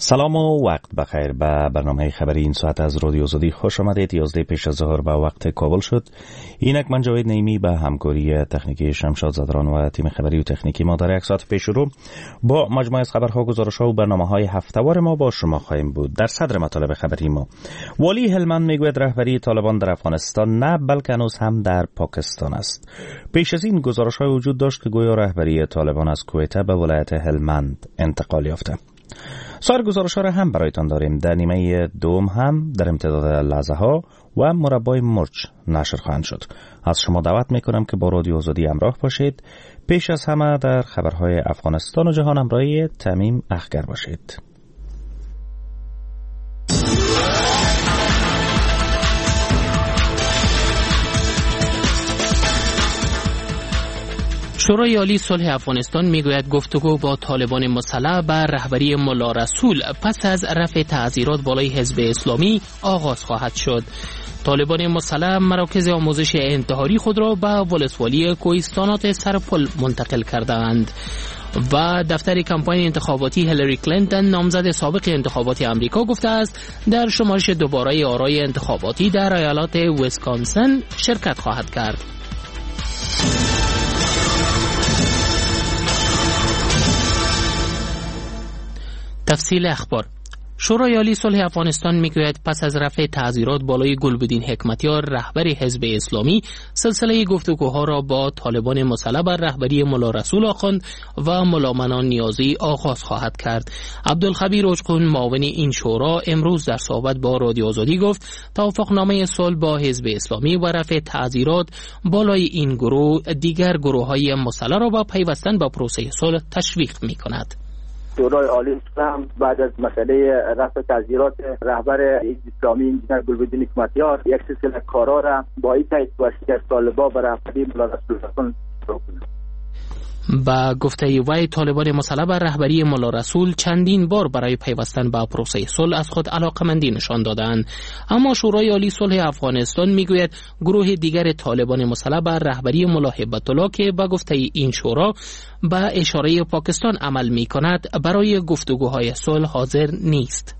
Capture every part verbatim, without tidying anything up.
سلام و وقت بخیر. به برنامه خبری این ساعت از رادیو آزادی خوش آمدید. یازده پیش از ظهر به وقت کابل شد. اینک من جاوید نیمی به همکاری تکنیکی شمشاد زدران و تیم خبری و تکنیکی ما در یک ساعت پیش رو با مجموعه از خبرها، گزارش‌ها و برنامه‌های هفته‌وار ما با شما خواهیم بود. در صدر مطالب خبری ما، والی هلمند میگوید رهبری طالبان در افغانستان نه بلکه هنوز هم در پاکستان است. پیش از این گزارش‌های وجود داشت که گویا رهبری طالبان از کویته به ولایت هلمند انتقال یافته. سایر گزارش‌ها را هم برایتان داریم. در نیمه دوم هم در امتداد لحظه ها و مربای مرچ نشر خواهند شد. از شما دعوت میکنم که با رادیو آزادی همراه باشید. پیش از همه در خبرهای افغانستان و جهان همراهی تمیم اخگر باشید. شورای عالی صلح افغانستان میگوید گفتگو با طالبان مسلح بر رهبری ملا رسول پس از رفع تعزیرات بالای حزب اسلامی آغاز خواهد شد. طالبان مسلح مراکز آموزش انتحاری خود را به ولسوالی کوهستانات سرپل منتقل کردند و دفتر کمپاین انتخاباتی هیلاری کلینتون نامزد سابق انتخابات آمریکا گفته است در شمارش دوباره آرای انتخاباتی در ایالات ویسکانسن شرکت خواهد کرد. تفصیل اخبار. شورای عالی صلح افغانستان میگوید پس از رفع تعزیرات بالای گلبدین حکمتیار رهبر حزب اسلامی سلسله گفتگوها را با طالبان مسلح بر رهبری ملا رسول آخوند و ملا منان نیازی آغاز خواهد کرد. عبدالخبیر اوجقون معاون این شورا امروز در صحبت با رادیو آزادی گفت توافقنامه صلح با حزب اسلامی و رفع تعزیرات بالای این گروه دیگر گروه‌های مسلح را با پیوستن با پروسه صلح تشویق می‌کند. شورای عالی هم بعد از مسئله رفع تعزیرات رهبر حزب اسلامی انجینر گلبدین حکمتیار یک سلسله کارا را با این تایید واسطه از طالبان بر رهبری ملا رسول شروع کنند. با گفته وی طالبان مسلح بر رهبری ملا رسول چندین بار برای پیوستن به پروسه صلح از خود علاقمندی نشان دادند، اما شورای عالی صلح افغانستان میگوید گروه دیگر طالبان مسلح بر رهبری ملا هیبت الله که با گفته این شورا به اشاره پاکستان عمل میکند برای گفتگوهای صلح حاضر نیست.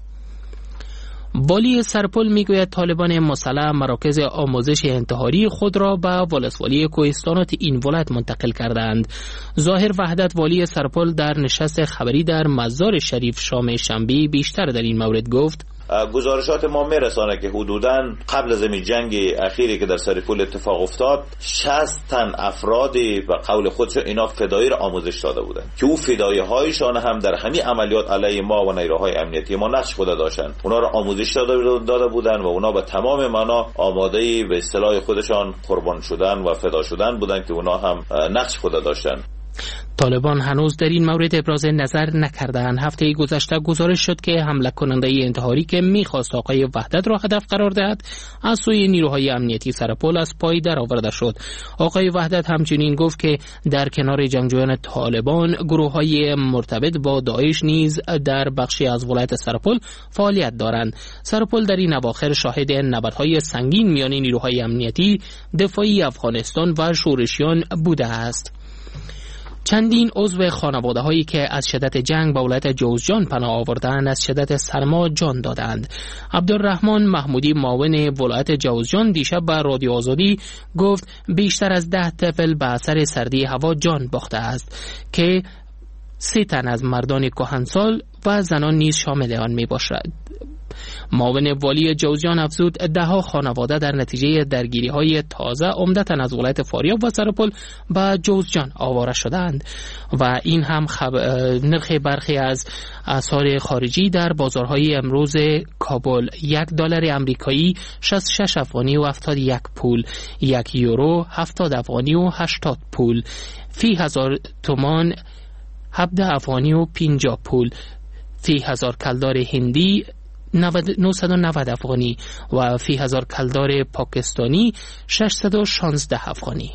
والی سرپل میگوید طالبان مسلح مراکز آموزش انتحاری خود را به ولسوالی کوهستانات این ولایت منتقل کردند. ظاهر وحدت والی سرپل در نشست خبری در مزار شریف شام شنبه بیشتر در این مورد گفت گزارشات ما میرسانه که حدوداً قبل از این جنگ اخیری که در سرپل اتفاق افتاد شصت تن افرادی به قول خودشون اینا فدایی را آموزش داده بودند که او فدایی هایشان هم در همین عملیات علیه ما و نیروهای امنیتی ما نقش خود داشتند. اونا را آموزش داده داده بودند و اونا به تمام معنا آماده به اصطلاح خودشان قربان شدن و فدا شدن بودند که اونا هم نقش خود داشتند. طالبان هنوز در این مورد ابراز نظر نکردند. هفته گذشته گزارش شد که حمله کننده انتحاری که میخواست آقای وحدت را هدف قرار دهد از سوی نیروهای امنیتی سرپل از پای در آورده شد. آقای وحدت همچنین گفت که در کنار جنگجویان طالبان گروه‌های مرتبط با داعش نیز در بخشی از ولایت سرپل فعالیت دارند. سرپل در این اواخر شاهد نبردهای سنگین میان نیروهای امنیتی، دفاعی افغانستان و شورشیان بوده است. چندین عضو خانواده هایی که از شدت جنگ به ولایت جوزجان پناه آوردند از شدت سرما جان دادند. عبدالرحمن محمودی معاون ولایت جوزجان دیشب به رادیو آزادی گفت بیشتر از ده طفل به اثر سردی هوا جان باخته است که سه تن از مردان کهنسال و زنان نیز شامل آن می باشد. معاون والی جوزجان افزود دهها خانواده در نتیجه درگیری‌های تازه عمدتاً از ولایت فاریاب و سرپل به جوزجان آواره شدند و این هم خب... نرخ برخی از اسعار خارجی در بازارهای امروز کابل: یک دلار آمریکایی شصت و شش افغانی و هفتاد و یک پول، یک یورو هفتاد افغانی و هشتاد پول، فی هزار تومان هفده افغانی و پنجاه پول، فی هزار کلدار هندی نهصد و نود افغانی و فی هزار کلدار پاکستانی ششصد و شانزده افغانی.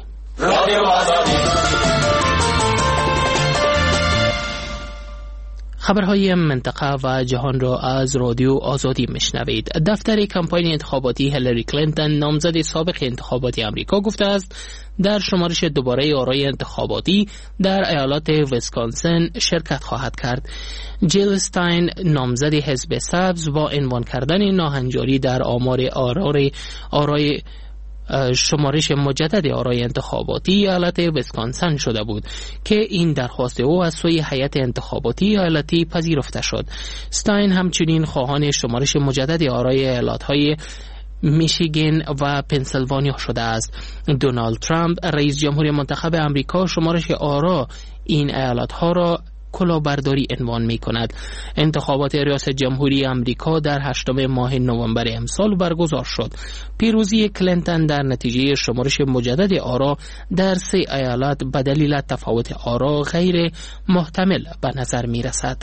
خبرهای منطقه و جهان را از رادیو آزادی میشنوید. دفتر کمپاین انتخاباتی هیلاری کلینتون نامزد سابق انتخاباتی آمریکا گفته است در شمارش دوباره آرای انتخاباتی در ایالات ویسکانسین شرکت خواهد کرد. جیل استاین نامزد حزب سبز با عنوان کردن ناهنجاری در آمار آرای آرای شمارش مجدد آرای انتخاباتی ایالت ویسکانسین شده بود که این درخواست او از سوی هیئت انتخاباتی ایالتی پذیرفته شد. استاین همچنین خواهان شمارش مجدد آرای ایالت‌های میشیگن و پنسیلوانیا شده است. دونالد ترامپ رئیس جمهور منتخب امریکا شمارش آرا این ایالت‌ها را کلاهبرداری عنوان می کند. انتخابات ریاست جمهوری امریکا در هشتم ماه نوامبر امسال برگزار شد. پیروزی کلینتون در نتیجه شمارش مجدد آرا در سه ایالت به دلیل تفاوت آرا غیر محتمل به نظر می رسد.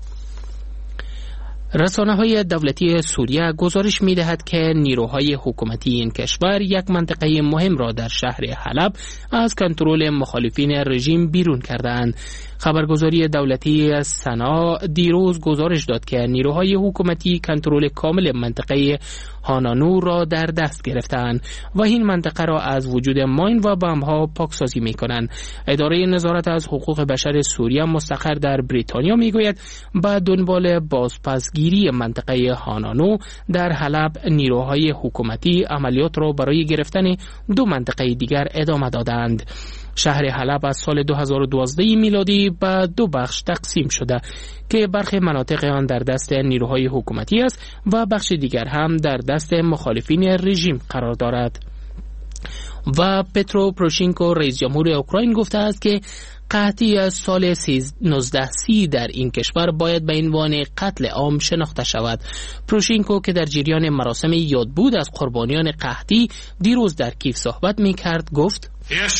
رسانه‌های دولتی سوریه گزارش می‌دهد که نیروهای حکومتی این کشور یک منطقه مهم را در شهر حلب از کنترل مخالفین رژیم بیرون کردند. خبرگزاری دولتی سنا دیروز گزارش داد که نیروهای حکومتی کنترل کامل منطقه هانانو را در دست گرفتند و این منطقه را از وجود ماین و بمب‌ها پاکسازی می‌کنند. اداره نظارت از حقوق بشر سوریه مستقر در بریتانیا می‌گوید به دنبال بازپسگیری منطقه هانانو در حلب نیروهای حکومتی عملیات را برای گرفتن دو منطقه دیگر ادامه دادند. شهر حلب از سال دو هزار و دوازده میلادی به دو بخش تقسیم شده که برخی مناطق آن در دست نیروهای حکومتی است و بخش دیگر هم در دست مخالفین رژیم قرار دارد. و پترو پروشینکو رئیس جمهور اوکراین گفته است که قحطی از سال نوزده سی در این کشور باید به عنوان قتل عام شناخته شود. پروشینکو که در جریان مراسم یادبود از قربانیان قحطی دیروز در کیف صحبت می‌کرد گفت: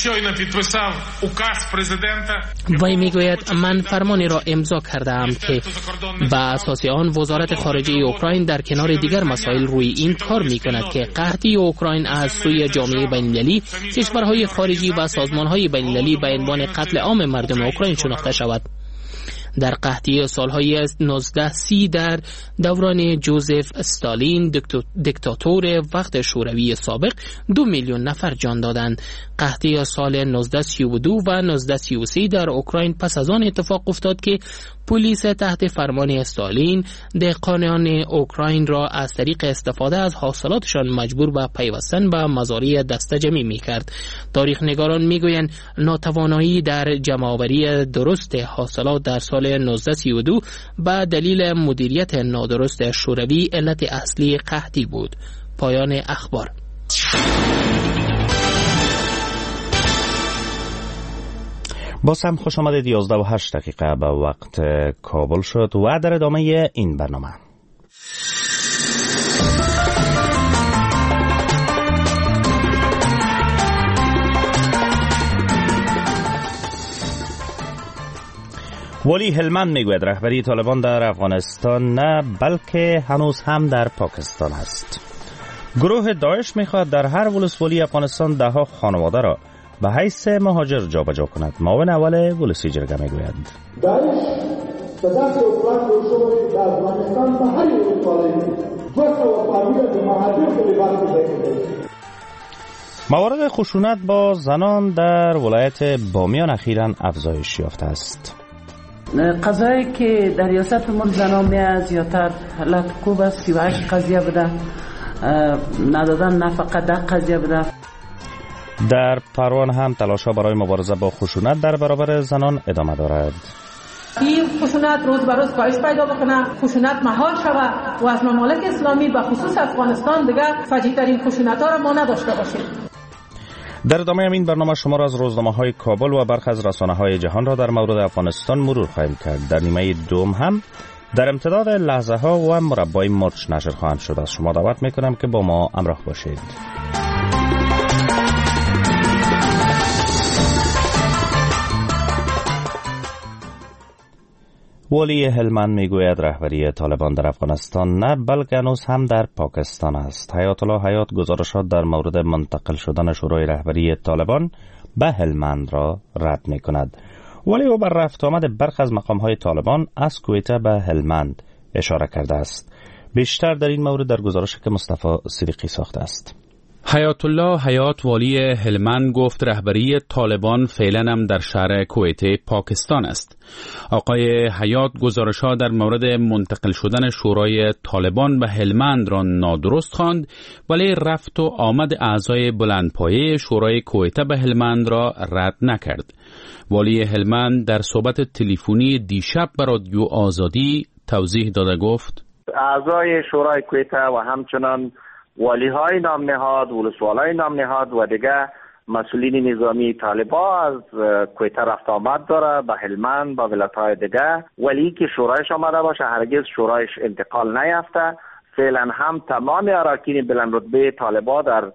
وی میگوید من فرمانی را امضا کردم که به اساس آن وزارت خارجه اوکراین در کنار دیگر مسائل روی این کار میکند که قحطی اوکراین از سوی جامعه بین‌المللی، کشورهای خارجی و سازمانهای بین‌المللی به عنوان قتل عام مردم اوکراین شناخته شود. در قحطی سالهای نوزده سی در دوران جوزف استالین دیکتاتور وقت شوروی سابق دو میلیون نفر جان دادند. قحطی سال نوزده سی و دو و نوزده سی و سه در اوکراین پس از آن اتفاق افتاد که پلیس تحت فرمان استالین دهقانان اوکراین را از طریق استفاده از حاصلاتشان مجبور به پیوستن به مزارع دسته‌جمعی می‌کرد. تاریخ نگاران می‌گویند ناتوانایی در جمع‌آوری درست حاصلات در سال نوزده سی و دو به دلیل مدیریت نادرست شوروی علت اصلی قحطی بود. پایان اخبار. باز هم خوش آمدید. یازده و هشت دقیقه به وقت کابل شد و در ادامه این برنامه ولی هلمند میگوید رهبری طالبان در افغانستان نه بلکه هنوز هم در پاکستان است. گروه داعش میخواد در هر ولسوالی افغانستان ده ها خانواده را به حیث مهاجر جابجا کند. معاون اول ولسی جرگه میگوید داعش به دست اوکراین رو شد در افغانستان به هر ولسوالی دو تا فامیل به مهاجر تلیبان بده. موارد خشونت با زنان در ولایت بامیان اخیراً افزایش یافته است. قضایی که در ریاست امور زنان میاد زیادتر حالت کوب است. سی و هشت قضیه بوده، ندادن نفقه ده قضیه بوده. در پروان هم تلاش‌ها برای مبارزه با خشونت در برابر زنان ادامه دارد. این خشونت روز به روز کاهش پیدا بکنه، خشونت مهار شود و از ممالک اسلامی به خصوص افغانستان دیگر فجیع‌ترین خشونت‌ها را ما نداشته باشیم. در ادامه این برنامه شما را از روزنامه‌های کابل و برخی از رسانه‌های جهان را در مورد افغانستان مرور خواهیم کرد. در نیمه دوم هم در امتداد لحظه‌ها و مربای مرچ نشر خواهند شد. از شما دعوت می‌کنم که با ما همراه باشید. ولی هلمند میگوید رهبری طالبان در افغانستان نه بلکه هنوز هم در پاکستان است. حیات الله حیات گزارشات در مورد منتقل شدن شورای رهبری طالبان به هلمند را رد می کند. ولی او بر رفت آمد برخی از مقام‌های طالبان از کویته به هلمند اشاره کرده است. بیشتر در این مورد در گزارشی که مصطفی صدیقی ساخته است. حیات الله حیات والی هلمند گفت رهبری طالبان فعلا هم در شهر کویت پاکستان است. آقای حیات گزارش‌ها در مورد منتقل شدن شورای طالبان به هلمند را نادرست خواند، ولی رفت و آمد اعضای بلندپایه شورای کویت به هلمند را رد نکرد. والی هلمند در صحبت تلفنی دیشب به رادیو آزادی توضیح داده گفت اعضای شورای کویت و همچنان والی های نام نهاد، ولسوالای نام نهاد و دیگه مسئولین نظامی طالبا از کویت رفت آمد داره به هلمند با ولایت های دیگه، ولی که شورایش آمده باشه هرگز شورایش انتقال نیافته. فعلا هم تمام اراکین بلند رتبه طالبا در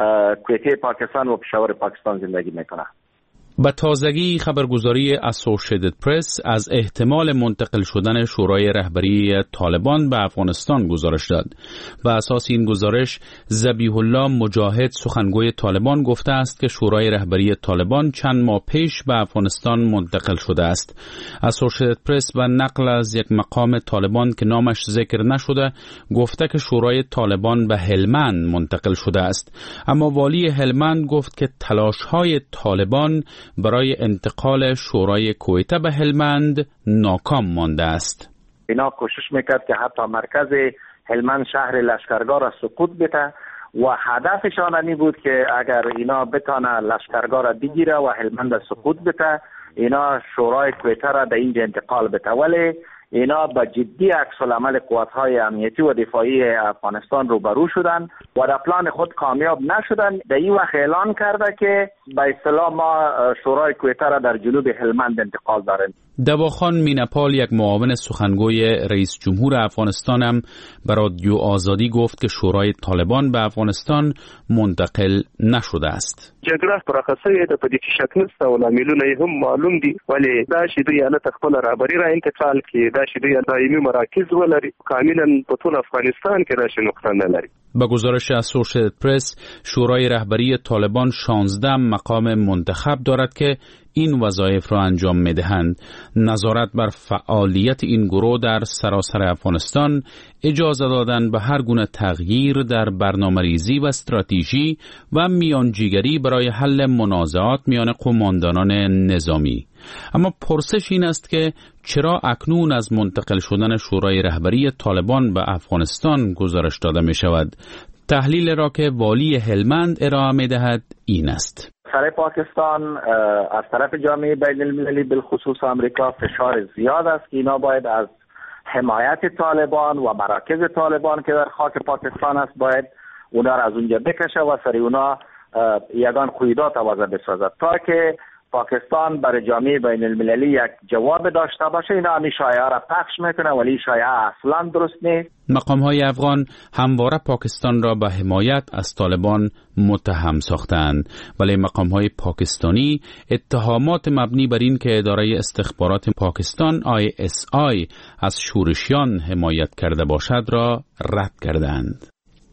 کویت پاکستان و پشاور پاکستان زندگی میکنه. به تازگی خبرگزاری اسوسییتد پرس از احتمال منتقل شدن شورای رهبری طالبان به افغانستان گزارش داد. بر اساس این گزارش ذبیح الله مجاهد سخنگوی طالبان گفته است که شورای رهبری طالبان چند ماه پیش به افغانستان منتقل شده است. اسوسییتد پرس به نقل از یک مقام طالبان که نامش ذکر نشده گفته که شورای طالبان به هلمند منتقل شده است، اما والی هلمند گفت که تلاش‌های طالبان برای انتقال شورای کویت به هلمند ناکام مانده است. اینا کوشش میکرد که حتی مرکز هلمند شهر لشکرگاه را سقوط بده و هدفشان این بود که اگر اینا بتانه لشکرگاه را بگیره و هلمند را سقوط بده، اینا شورای کویت را در اینجا انتقال بده. ولی اینا با جدی عکس العمل قوات‌های امنیتی و دفاعی افغانستان روبرو شدن و در پلان خود کامیاب نشدن. در این وقت اعلان کرده که به اصطلاح ما شورای کویت را در جنوب هلمند انتقال داریم. دواخان مینپال یک معاون سخنگوی رئیس جمهور افغانستان هم به رادیو آزادی گفت که شورای طالبان به افغانستان منتقل نشده است. جګړه پراخه ده په دې کې شک نشته او لاملونه هم معلوم دي، ولی دا چې دوی الته خپل رهبری را انتقال کړي، دا چې دوی دایمي مراکز ولري، کاملا په ټول افغانستان کې راشي نقطه نه لري. با گزارش اسوسییتد پرس شورای رهبری طالبان شانزده مقام منتخب دارد که این وظایف را انجام می‌دهند. نظارت بر فعالیت این گروه در سراسر افغانستان، اجازه دادن به هر گونه تغییر در برنامه‌ریزی و استراتژی و میانجیگری برای حل منازعات میان قماندانان نظامی. اما پرسش این است که چرا اکنون از منتقل شدن شورای رهبری طالبان به افغانستان گزارش داده می شود؟ تحلیل را که والی هلمند ارائه می دهد این است. سر پاکستان از طرف جامعه بین المللی بالخصوص آمریکا فشار زیاد است که اینا باید از حمایت طالبان و مراکز طالبان که در خاک پاکستان است باید اونا را از اونجا بکشه و سر اونا یگان قیودات وضع بسازد تا که پاکستان برای جامعه بین المللی یک جواب داشته باشه. اینا همین شایعه را پخش میکنه ولی شایعه اصلا درست نیست. مقام های افغان همواره پاکستان را به حمایت از طالبان متهم ساختند، ولی مقام های پاکستانی اتهامات مبنی بر این که اداره استخبارات پاکستان آی اس آی از شورشیان حمایت کرده باشد را رد کردند.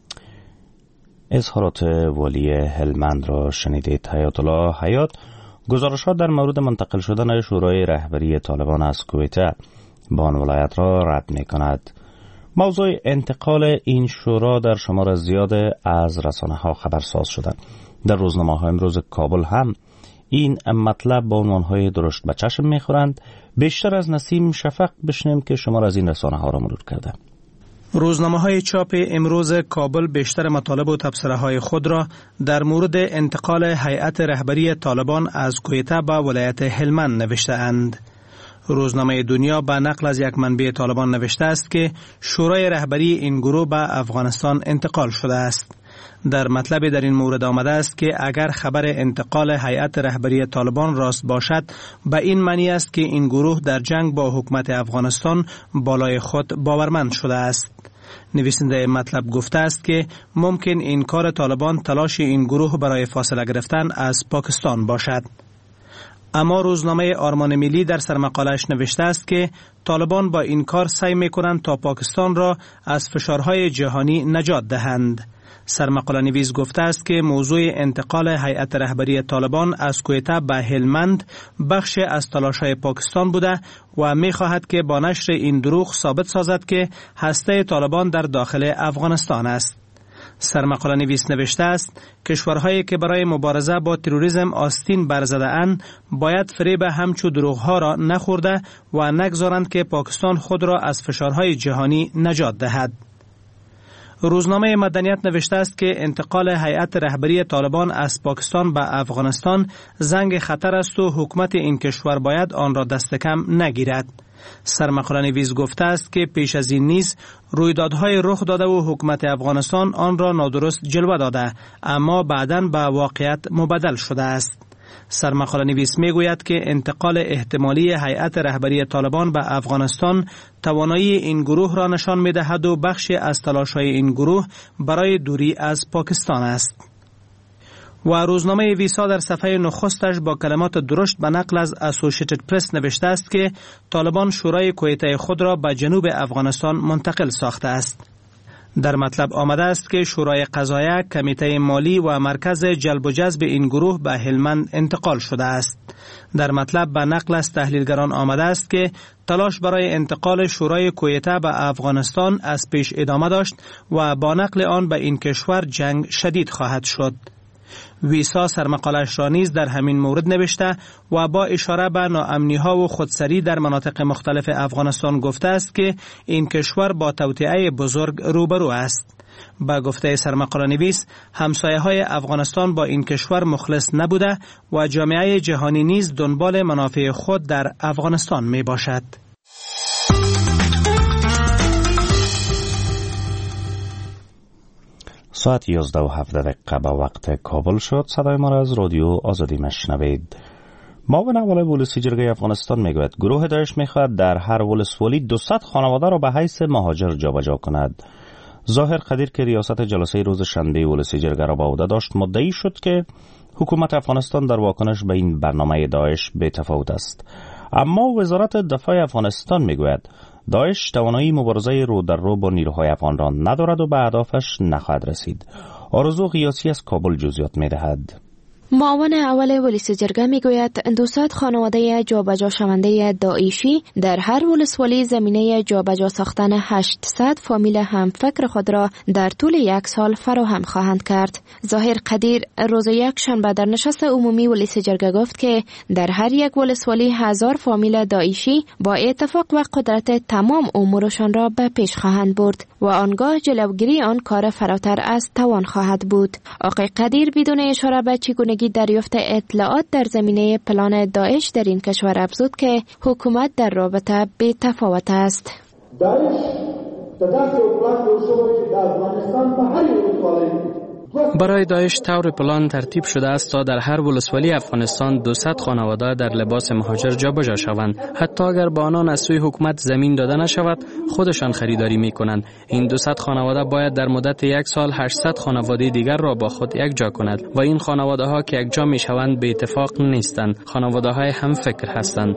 اظهارات والی هلمند را شنیدید. حیات الله حیات گزارشات در مورد منتقل شدن شورای رهبری طالبان از کویت به آن ولایت را رد می کند. موضوع انتقال این شورا در شمار زیاد از رسانه ها خبرساز شدند. در روزنامه های امروز کابل هم این مطلب با عنوان های درشت به چشم می خورند. بیشتر از نسیم شفق بشنیم که شمار از این رسانه ها را مرور کرده. روزنامه های چاپ امروز کابل بیشتر مطالب و تبصره های خود را در مورد انتقال هیئت رهبری طالبان از کویت به ولایت هلمند نوشته اند. روزنامه دنیا به نقل از یک منبع طالبان نوشته است که شورای رهبری این گروه به افغانستان انتقال شده است. در مطلب در این مورد آمده است که اگر خبر انتقال هیئت رهبری طالبان راست باشد، به این معنی است که این گروه در جنگ با حکومت افغانستان بالای خود باورمند شده است. نویسنده مطلب گفته است که ممکن این کار طالبان تلاش این گروه برای فاصله گرفتن از پاکستان باشد. اما روزنامه آرمان ملی در سرمقاله‌اش نوشته است که طالبان با این کار سعی می‌کنند تا پاکستان را از فشارهای جهانی نجات دهند. سرمقاله نویس گفته است که موضوع انتقال هیئت رهبری طالبان از کویته به هلمند بخش از تلاش‌های پاکستان بوده و می خواهد که با نشر این دروغ ثابت سازد که هسته طالبان در داخل افغانستان است. سرمقاله نویس نوشته است کشورهایی که برای مبارزه با تروریسم آستین برزده اند باید فریب همچو دروغ‌ها را نخورده و نگذارند که پاکستان خود را از فشارهای جهانی نجات دهد. روزنامه مدنیت نوشته است که انتقال هیئت رهبری طالبان از پاکستان به افغانستان زنگ خطر است و حکومت این کشور باید آن را دست کم نگیرد. سرمقاله نویس گفته است که پیش از این نیز رویدادهای رخ داده و حکومت افغانستان آن را نادرست جلوه داده، اما بعداً به واقعیت مبدل شده است. سرمقاله نویس می گوید که انتقال احتمالی هیئت رهبری طالبان به افغانستان توانایی این گروه را نشان می دهد و بخشی از تلاش‌های این گروه برای دوری از پاکستان است. و روزنامه ویسا در صفحه نخستش با کلمات درشت به نقل از اسوسییتد پرس نوشته است که طالبان شورای کویته خود را به جنوب افغانستان منتقل ساخته است. در مطلب آمده است که شورای قضایه، کمیته مالی و مرکز جلب و جذب این گروه به هلمند انتقال شده است. در مطلب به نقل از تحلیلگران آمده است که تلاش برای انتقال شورای کویته به افغانستان از پیش ادامه داشت و با نقل آن به این کشور جنگ شدید خواهد شد. ویسا سرمقالش را نیز در همین مورد نوشته و با اشاره به ناامنی‌ها و خودسری در مناطق مختلف افغانستان گفته است که این کشور با توطئه بزرگ روبرو است. با گفته سرمقاله نویس، همسایه‌های افغانستان با این کشور مخلص نبوده و جامعه جهانی نیز دنبال منافع خود در افغانستان می باشد. ساعت یازده و هفده دقیقه به وقت کابل شد. صدای ما را از رادیو آزادی مشنوید. معاون اول پلیس جرگه افغانستان میگوید گروه داعش میخواهد در هر ولسوالی دویست خانواده را به حیث مهاجر جابجا کند. ظاهر قدیر که ریاست جلسه روز شنبه پلیس جرگه را به عهده داشت مدعی شد که حکومت افغانستان در واکنش به این برنامه داعش بی‌تفاوت است. اما وزارت دفاع افغانستان میگوید داعش توانایی مبارزه رو در رو با نیروهای افغان را ندارد و به اهدافش نخواهد رسید. آرزو قیاسی از کابل جزئیات می‌دهد. معاون اول پلیس جرگه میگوید دویست خانواده جابجا شونده داعشی در هر ولسوالی زمینه جابجا ساختن هشتصد فامیل همفکر خود را در طول یک سال فراهم خواهند کرد. ظاهر قدیر روز یک شنبه در نشست عمومی پلیس جرگه گفت که در هر یک ولسوالی هزار فامیل داعشی با اتفاق و قدرت تمام امورشان را به پیش خواهند برد و آنگاه جلوگیری آن کار فراتر از توان خواهد بود. آقای قدیر بدون اشاره به چگونگی دریافت اطلاعات در زمینه پلان داعش در این کشور افزود که حکومت در رابطه بی تفاوت است. داعش تداخل پلان روشوری در افغانستان به هر ولسوالی برای داعش طور پلان ترتیب شده است تا در هر ولسوالی افغانستان دویست خانواده در لباس مهاجر جابجا شوند. حتی اگر به آنان از سوی حکومت زمین داده نشود خودشان خریداری می کنند. این دویست خانواده باید در مدت یک سال هشتصد خانواده دیگر را با خود یک جا کند و این خانواده ها که یک جا می شوند به اتفاق نیستند، خانواده های هم فکر هستند.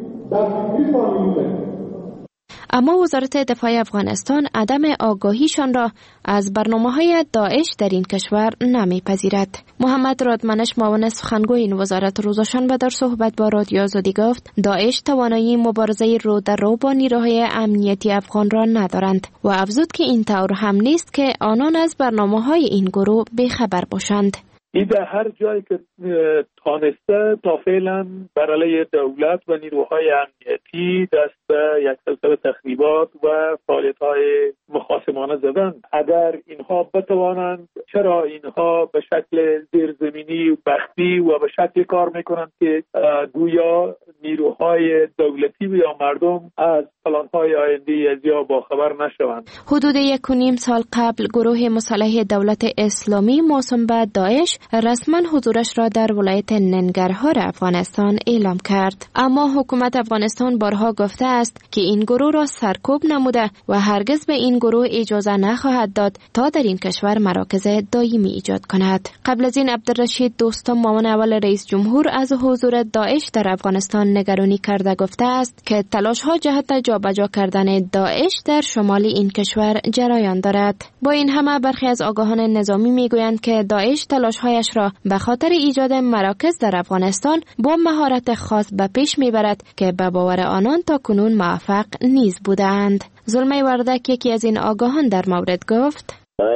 اما وزارت دفاع افغانستان عدم آگاهیشان را از برنامه‌های داعش در این کشور نمی‌پذیرد. محمد رادمنش معاون سخنگوی این وزارت روز شنبه در صحبت با رادیو آزادی گفت داعش توانایی مبارزه رو در رو با نیروهای امنیتی افغان را ندارند و افزود که این طور هم نیست که آنان از برنامه‌های این گروه بی‌خبر باشند. این در هر جایی که تانسته تا فعلا بر علیه دولت و نیروهای امنیتی دست به یک سلسله تخریبات و فعالیت‌های مخاصمانه زدن. اگر اینها بتوانند، چرا اینها به شکل زیرزمینی بختی و به شکل کار میکنند که گویا نیروهای دولتی و یا مردم از پلان‌های آینده از یا باخبر نشوند. حدود یک و نیم سال قبل گروه مسلح دولت اسلامی موسوم به داعش رسما حضورش را در ولایت ولایت ننگرهار افغانستان اعلام کرد. اما حکومت افغانستان بارها گفته است که این گروه را سرکوب نموده و هرگز به این گروه اجازه نخواهد داد تا در این کشور مراکز دائمی ایجاد کند. قبل از این عبدالرشید دوستم معاون اول رئیس جمهور از حضور داعش در افغانستان نگرانی کرده گفته است که تلاش ها جهت جابجا کردن داعش در شمال این کشور جریان دارد. با این همه برخی از آگاهان نظامی میگویند که داعش تلاش هایش را به خاطر ایجاد مراکز در افغانستان با مهارت خاص به پیش میبرد که به باور آنان تا کنون موفق نیز بودند. زلمه وردک یکی از این آگاهان در مورد گفت: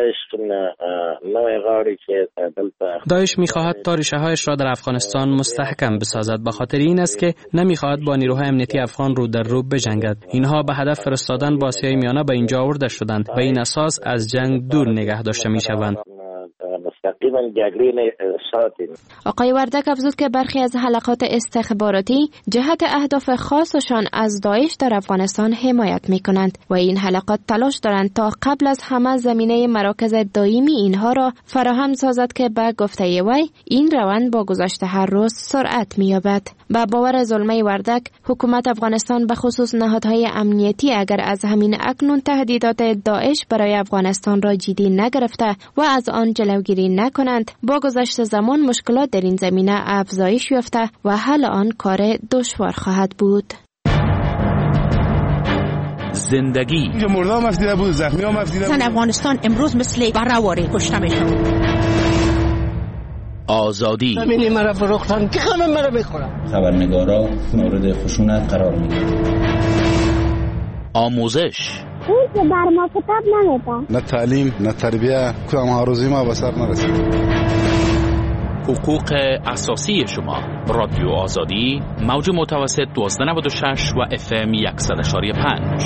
داعش می‌خواهد تا ریشه‌هایش را در افغانستان مستحکم بسازد، به خاطر این است که نمی‌خواهد با نیروهای امنیتی افغان رو در رو بجنگد. اینها به هدف فرستادن با آسیای میانه به اینجا آورده شدند. به این اساس از جنگ دور نگه داشته می‌شوند. آقای وردک افزود که برخی از حلقات استخباراتی جهت اهداف خاصشان از داعش در افغانستان حمایت می کنند و این حلقات تلاش دارند تا قبل از همه زمینه مراکز دائمی اینها را فراهم سازد که به گفته وی این روند با گذشت هر روز سرعت می یابد. با باور زلمه وردک حکومت افغانستان به خصوص نهادهای امنیتی اگر از همین اکنون تهدیدات داعش برای افغانستان را جدی نگرفته و از آن جلوگیری نکنند، با گذشت زمان مشکلات در این زمینه افزایش یافته و حل آن کار دشوار خواهد بود. زندگی اینجا مردم مفدیده بود، زخمی ها مفدیده بود. افغانستان امروز مثل برهواری کشته میشود. آزادی زمینی مرا فروختن که همه مرا میخورن. خبرنگارا مورد خشونت قرار میگیرن. آموزش اون که بر ما کتاب نمیده. نه تعلیم نه تربیه، کدام هاروزی ما به سر نرسید. حقوق اساسی شما. رادیو آزادی موج متوسط دوازده نود و شش و اف ام صد و پنج.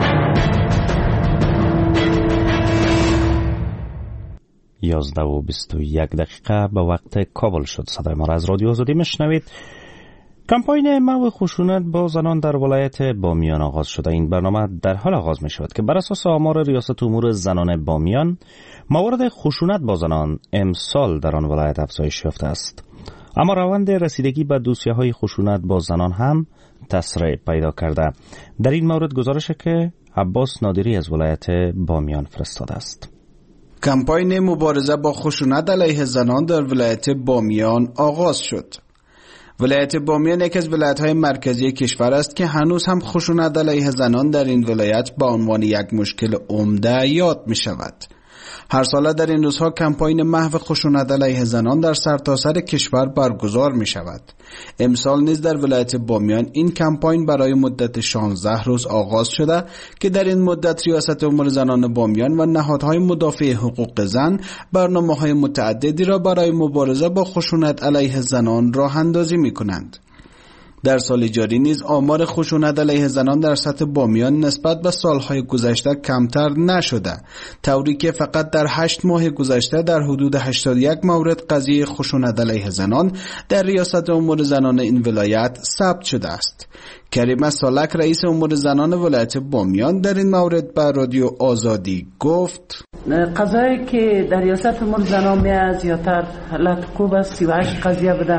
یازده و بیست و یک دقیقه به وقت کابل شد. صدای ما را از رادیو آزادی میشنوید. کمپاین محو خشونت با زنان در ولایت بامیان آغاز شده. این برنامه در حال آغاز می شود که بر اساس آمار ریاست امور زنان بامیان موارد خشونت با زنان امسال در آن ولایت افزایش یافته است. اما روند رسیدگی به دوسیه‌های خشونت با زنان هم تسریع پیدا کرده. در این مورد گزارشی که عباس نادری از ولایت بامیان فرستاده است. کمپاین مبارزه با خشونت علیه زنان در ولایت بامیان آغاز شد. ولایت بامیان یکی از ولایت‌های مرکزی کشور است که هنوز هم خشونت علیه زنان در این ولایت به عنوان یک مشکل عمده یاد می‌شود. هر ساله در این روزها کمپاین محو خشونت علیه زنان در سرتاسر کشور برگزار می شود. امسال نیز در ولایت بامیان این کمپاین برای مدت شانزده روز آغاز شده که در این مدت ریاست امور زنان بامیان و نهادهای مدافع حقوق زن برنامه‌های متعددی را برای مبارزه با خشونت علیه زنان راه اندازی می کنند. در سال جاری نیز آمار خشونت علیه زنان در سطح بامیان نسبت به سالهای گذشته کمتر نشده، طوری که فقط در هشت ماه گذشته در حدود هشتاد و یک مورد قضیه خشونت علیه زنان در ریاست امور زنان این ولایت ثبت شده است. کریمه سالک رئیس امور زنان ولایت بامیان در این مورد به رادیو آزادی گفت: قضایی که در ریاست امور زنان میاد زیادتر لطکوب است، سی و هشت قضیه بوده،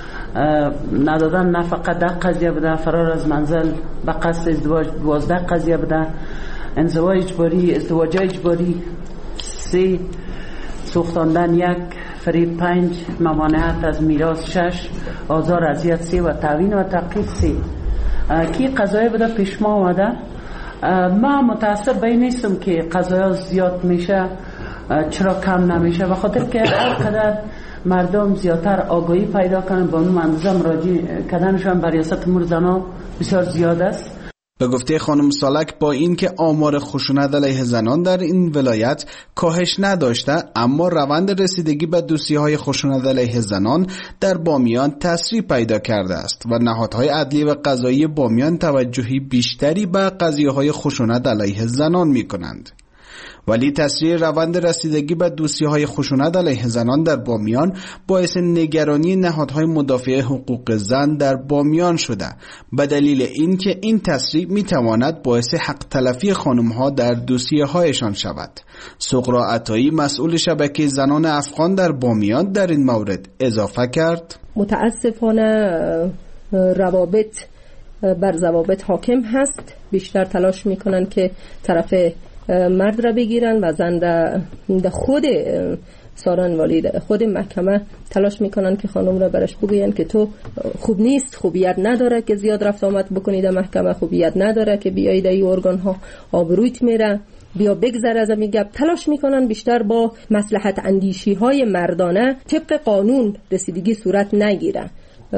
ندادن نفقه ده قضیه بوده، فرار از منزل به قصد ازدواج دوازده قضیه بوده، انزوا اجباری، ازدواج اجباری سه، سوختاندن یک، فریب پنج، ممانعت از میراث شش، آزار اذیت سه و تعوین و تعقیب سه. کی قضایه بوده پیش ما آمده. ما متاسف به این نیستم که قضایا زیاد میشه چرا کم نمیشه، به خاطر که هر قدر مردم زیادتر آگاهی پیدا کنن با اون منظم مراجعه کردنشان بر ریاست امور زنان بسیار زیاد است. به گفته خانم سالک با اینکه آمار خشونت علیه زنان در این ولایت کاهش نداشته، اما روند رسیدگی به دوسیه‌های خشونت علیه زنان در بامیان تسریع پیدا کرده است و نهادهای عدلی و قضایی بامیان توجهی بیشتری به قضیه‌های خشونت علیه زنان می‌کنند. ولی تسریع روند رسیدگی به دوسیه‌های خشونت علیه زنان در بامیان باعث نگرانی نهادهای مدافع حقوق زن در بامیان شده، به دلیل اینکه این تسریع میتواند باعث حق تلفی خانم‌ها در دوسیه‌هایشان شود. سغرا عطایی مسئول شبکه زنان افغان در بامیان در این مورد اضافه کرد: متاسفانه روابط بر ضوابط حاکم هست، بیشتر تلاش میکنن که طرف مرد را بگیرن و زن را خود ساران والی خود محکمه تلاش میکنن که خانم را برش بگوین که تو خوب نیست، خوبیت نداره که زیاد رفت آمد بکنی در محکمه، خوبیت نداره که بیایی در این ارگان ها، آبرویت میره، بیا بگذر از این گپ. تلاش میکنن بیشتر با مصلحت اندیشی های مردانه طبق قانون رسیدگی صورت نگیره.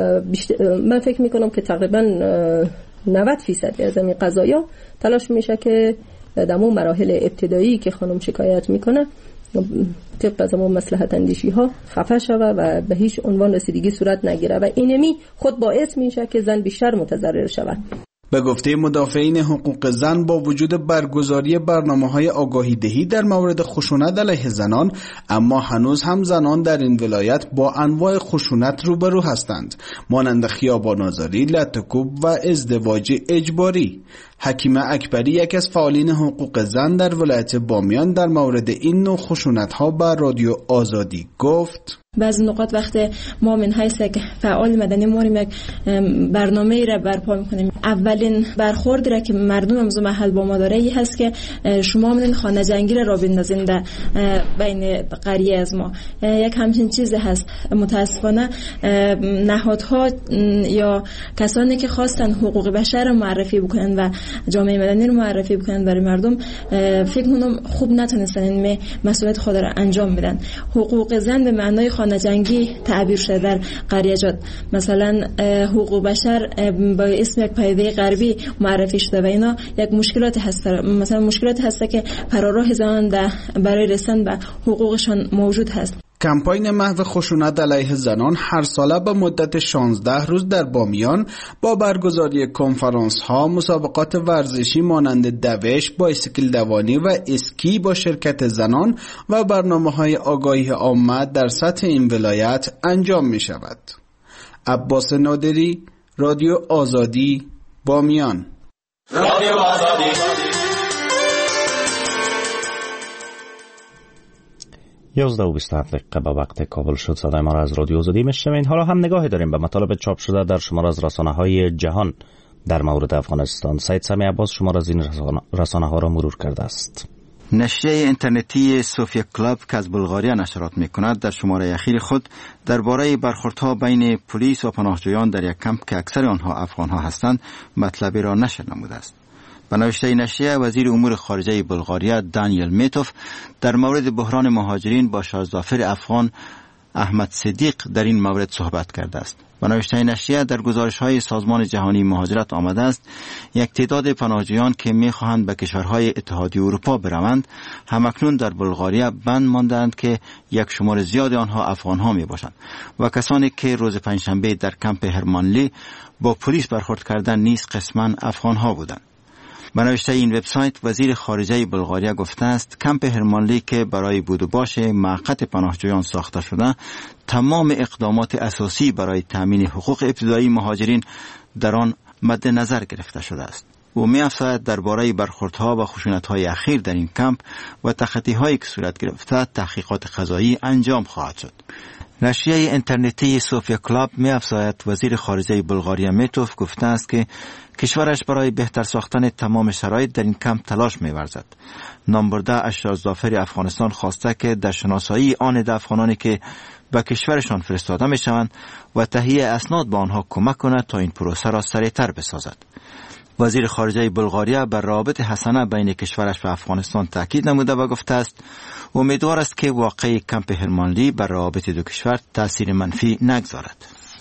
من فکر میکنم که تقریبا نود فیصد از این قضایا تلاش میشه که در اون مراحل ابتدایی که خانم شکایت میکنه طبق از اون مصلحت اندیشی ها خفه شوه و به هیچ عنوان رسیدگی صورت نگیره و اینمی خود باعث میشه که زن بیشتر متضرر شود. به گفته مدافعین حقوق زن، با وجود برگزاری برنامه‌های آگاهی دهی در مورد خشونت علیه زنان، اما هنوز هم زنان در این ولایت با انواع خشونت روبرو هستند، مانند خیابان‌آزاری، لط‌وکوب و ازدواج اجباری. حکیمه اکبری، یک از فعالین حقوق زن در ولایت بامیان، در مورد این نوع خشونت‌ها به رادیو آزادی گفت: بعضی نقاط وقت ما من حیث که فعال مدنی موریم یک برنامه را برپا میکنیم. اولین برخورد را که مردم امروز محل با ما داره ای هست که شما من خانه جنگی را بندازین در بین قریه از ما. یک همچین چیزی هست. متاسفانه نهادها یا کسانی که خواستن حقوق بشر را معرفی بکنن و جامعه مدنی رو معرفی بکنن برای مردم، فکر کنم خوب نتونستن این مسئولیت خود را انجام بدن. حقوق زن به معنای خانه جنگی تعبیر شده در قریه‌جات. مثلا حقوق بشر با اسم یک پدیده غربی معرفی شده و اینا یک مشکلات هست. مثلا مشکلات هست که فراراه زنان برای رسیدن به حقوقشان موجود هست. کمپاین محو خشونت علیه زنان هر ساله به مدت شانزده روز در بامیان با برگزاری کنفرانس ها، مسابقات ورزشی مانند دوش، بایسیکل دوانی و اسکی با شرکت زنان و برنامه های آگاهی عامه در سطح این ولایت انجام می شود. عباس نادری، رادیو آزادی، بامیان. رادیو آزادی. یازده و بیست و هفت دقیقه به وقت کابل شد. صدای ما را از رادیو آزادی میشنوید. حالا هم نگاهی داریم به مطالب چاپ شده در شماره از رسانه‌های جهان در مورد افغانستان. سید سمی عباس شماره از این رسانه‌ها را مرور کرده است. نشریه اینترنتی سوفیا کلاب که از بلغاریا نشرات می‌کند در شماره اخیر خود درباره برخوردها بین پلیس و پناهجویان در یک کمپ که اکثر آنها افغان‌ها هستند مطلبی را نشر نموده است. به نوشته نشریه، وزیر امور خارجه بلغاریا دانیل میتوف در مورد بحران مهاجرین با شاهزادفر افغان احمد صدیق در این مورد صحبت کرده است. به نوشته نشریه، در گزارش‌های سازمان جهانی مهاجرت آمده است یک تعداد پناهجویان که می‌خواهند به کشورهای اتحادیه اروپا بروند همکنون در بلغاریا بند ماندند که یک شمار زیاد آنها افغان‌ها میباشند و کسانی که روز پنجشنبه در کمپ هرمانلی با پلیس برخورد کردند نیز قسماً افغان‌ها بودند. به نوشته این وبسایت، وزیر خارجه بلغاریا گفته است کمپ هرمانلی که برای بود و باش موقت پناهجویان ساخته شده تمام اقدامات اساسی برای تامین حقوق ابتدایی مهاجرین در آن مد نظر گرفته شده است. او می‌افزاید درباره برخوردها و خشونت‌های اخیر در این کمپ و تخطی‌هایی که صورت گرفته تحقیقات قضایی انجام خواهد شد. نشریه اینترنتی سوفیا کلاب می‌افزاید وزیر خارجه بلغاریا میتوف گفته است که کشورش برای بهتر ساختن تمام شرایط در این کمپ تلاش می‌ورزد. نامبرده اشراف ظافر افغانستان خواسته که در شناسایی آن ده افغانانی که به کشورشان فرستاده می‌شوند و تهیه اسناد به آنها کمک کند تا این پروسه را سریعتر بسازد. وزیر خارجه بلغاریا بر روابط حسنه بین کشورش و افغانستان تاکید نموده و گفته است امیدوار است که واقعه کمپ هرمانلی بر روابط دو کشور تأثیر منفی نگذارد.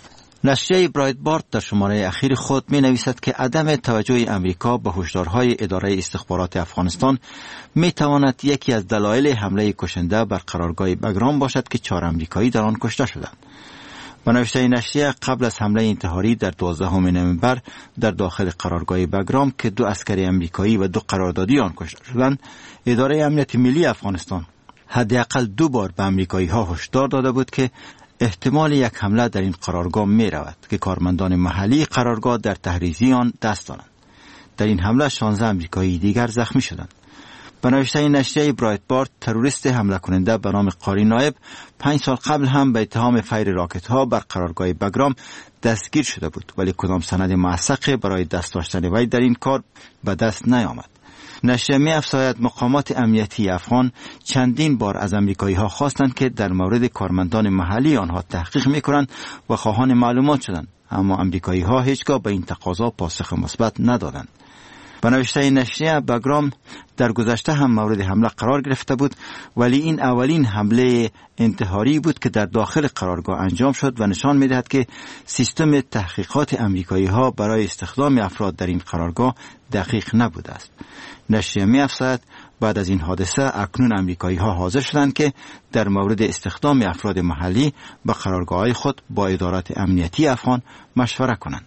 نشریه برایتبارت در شماره اخیر خود می نویسد که عدم توجه امریکا به هشدارهای اداره استخبارات افغانستان می تواند یکی از دلایل حمله کشنده بر قرارگاه بگرام باشد که چهار امریکایی در آن کشته شدند. با نوشته نشریه قبل از حمله انتحاری در دوازدهم نوامبر در داخل قرارگاه بگرام که دو عسکر امریکایی و دو قراردادی آن کشته شدند، اداره امنیت ملی افغانستان حداقل دو بار به امریکایی ها هشدار داده بود که احتمال یک حمله در این قرارگاه می رود که کارمندان محلی قرارگاه در تحریزی آن دست دارند. در این حمله شانزده امریکایی دیگر زخمی شدند. به نوشته نشریه برایتبارت، تروریست حمله کننده به نام قاری نایب پنج سال قبل هم به اتهام فیر راکت ها بر قرارگاه بگرام دستگیر شده بود، ولی کدام سند موثق برای دست داشتن وی در این کار به دست نیامد. نشریه می افزاید مقامات امنیتی افغان چندین بار از امریکایی ها خواستند که در مورد کارمندان محلی آنها تحقیق می کنند و خواهان معلومات شدند، اما امریکایی ها هیچگاه به این تقاضا پاسخ مثبت ندادند. به نوشته نشریه بگرام در گذشته هم مورد حمله قرار گرفته بود، ولی این اولین حمله انتحاری بود که در داخل قرارگاه انجام شد و نشان می‌دهد که سیستم تحقیقات امریکایی ها برای استخدام افراد در این قرارگاه دقیق نبوده است. نشریه می‌افزاید بعد از این حادثه اکنون امریکایی ها حاضر شدند که در مورد استخدام افراد محلی به قرارگاه‌های خود با ادارات امنیتی افغان مشوره کنند.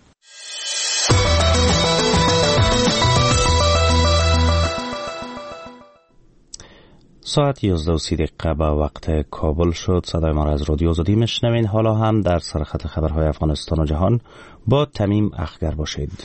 ساعت یازده و سی دقیقه به وقت کابل شد. صدای ما را از رادیو آزادی میشنوین. حالا هم در سرخط خبرهای افغانستان و جهان با تمیم اخگر باشید.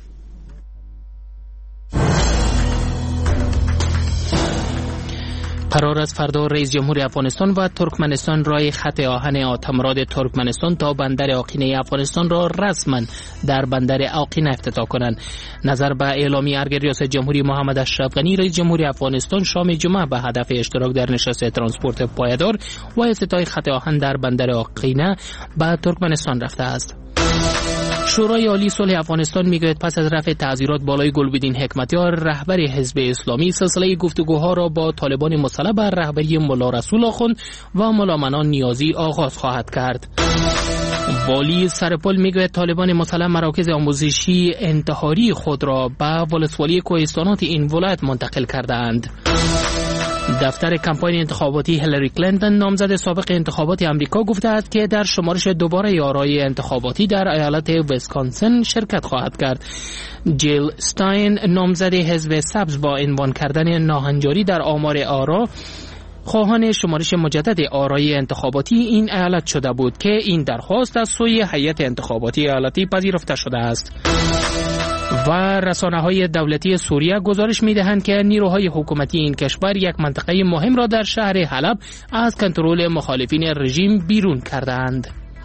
قرار است فردا رئیس جمهور افغانستان و ترکمنستان راه خط آهن آتمراد ترکمنستان تا بندر آقینه افغانستان را رسما در بندر آقینه افتتاح کنند. نظر به اعلامیه ارگ ریاست جمهوری محمد اشرف غنی رئیس جمهور افغانستان شام جمعه به هدف اشتراک در نشست ترانسپورت پایدار و افتتاح خط آهن در بندر آقینه به ترکمنستان رفته است. شورای عالی صلح افغانستان میگوید پس از رفع تعزیرات بالای گلبدین حکمتیار، رهبر حزب اسلامی سلسله گفتگوها را با طالبان مسلح بر رهبری ملا رسول آخوند و ملا منان نیازی آغاز خواهد کرد. والی سرپل میگوید طالبان مسلح مراکز آموزشی انتحاری خود را به ولسوالی کوهستانات این ولایت منتقل کردند. دفتر کمپاین انتخاباتی هیلاری کلینتون نامزد سابق انتخابات آمریکا گفته است که در شمارش دوباره آرای انتخاباتی در ایالت ویسکانسین شرکت خواهد کرد. جیل استاین نامزد حزب سبز با عنوان کردن ناهنجاری در آمار آرا خواهان شمارش مجدد آرای انتخاباتی این ایالت شده بود که این درخواست از سوی هیئت انتخاباتی ایالتی پذیرفته شده است. و رسانه‌های دولتی سوریه گزارش می‌دهند که نیروهای حکومتی این کشور یک منطقه مهم را در شهر حلب از کنترل مخالفین رژیم بیرون کردند.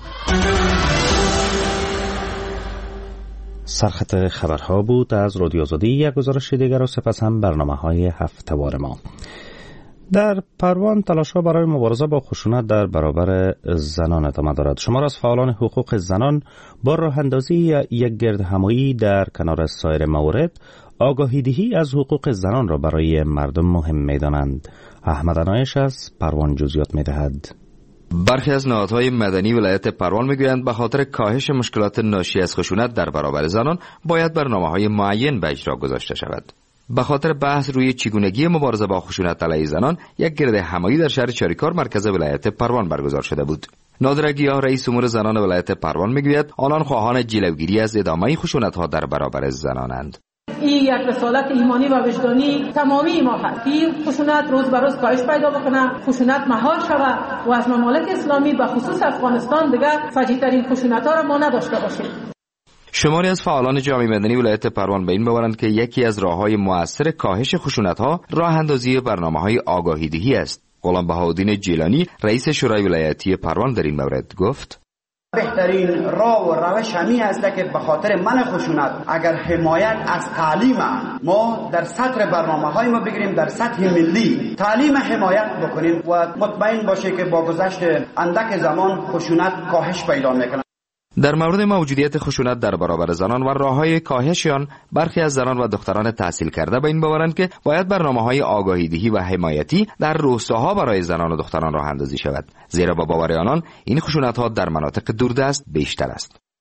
سرخط خبرها بود از رادیو آزادی. یک گزارش دیگر و سپس هم برنامه‌های هفته‌وار ما. در پروان تلاش‌ها برای مبارزه با خشونت در برابر زنان ادامه دارد. شمار از فعالان حقوق زنان با راه اندازی یک گردهمایی در کنار سایر موارد آگاهی‌دهی از حقوق زنان را برای مردم مهم می‌دانند. احمد عنایش از پروان جزئیات می‌دهد. برخی از نهادهای مدنی ولایت پروان میگویند به خاطر کاهش مشکلات ناشی از خشونت در برابر زنان باید برنامه‌های معین به اجرا گذاشته شود. به خاطر بحث روی چگونگی مبارزه با خشونت علیه زنان، یک گرد همایی در شهر چاریکار مرکز ولایت پروان برگزار شده بود. نادر گیاه رئیس امور زنان ولایت پروان میگوید آنان خواهان جلوگیری از ادامه خشونت‌ها در برابر زنانند. این یک رسالت ایمانی و وجدانی تمامی ما هست که خشونت روز به روز کاهش پیدا بکنه، خشونت مهار شود و از ممالک اسلامی به خصوص افغانستان دیگر فجیع‌ترین خشونت‌ها را ما نداشته باشیم. شماری از فعالان جامعه مدنی ولایت پروان به این باورند که یکی از راه‌های مؤثر کاهش خشونت‌ها راه اندازی برنامه‌های آگاهی‌دهی است. غلام بهاءالدین جیلانی رئیس شورای ولایتی پروان در این مورد گفت: بهترین راه و روش همین است که به خاطر من خشونت اگر حمایت از تعلیم ما در سطح برنامه‌های ما بگیریم، در سطح ملی تعلیم حمایت بکنیم و مطمئن باشه که با گذشت اندک زمان خشونت کاهش پیدا می‌کنه. در مورد موجودیت خشونت در برابر زنان و راه‌های کاهش آن، برخی از زنان و دختران تحصیل کرده به این باورند که باید برنامه‌های آگاهی‌دهی و حمایتی در روستاها برای زنان و دختران راه اندازی شود، زیرا با باور آنان این خشونت‌ها در مناطق دوردست بیشتر است.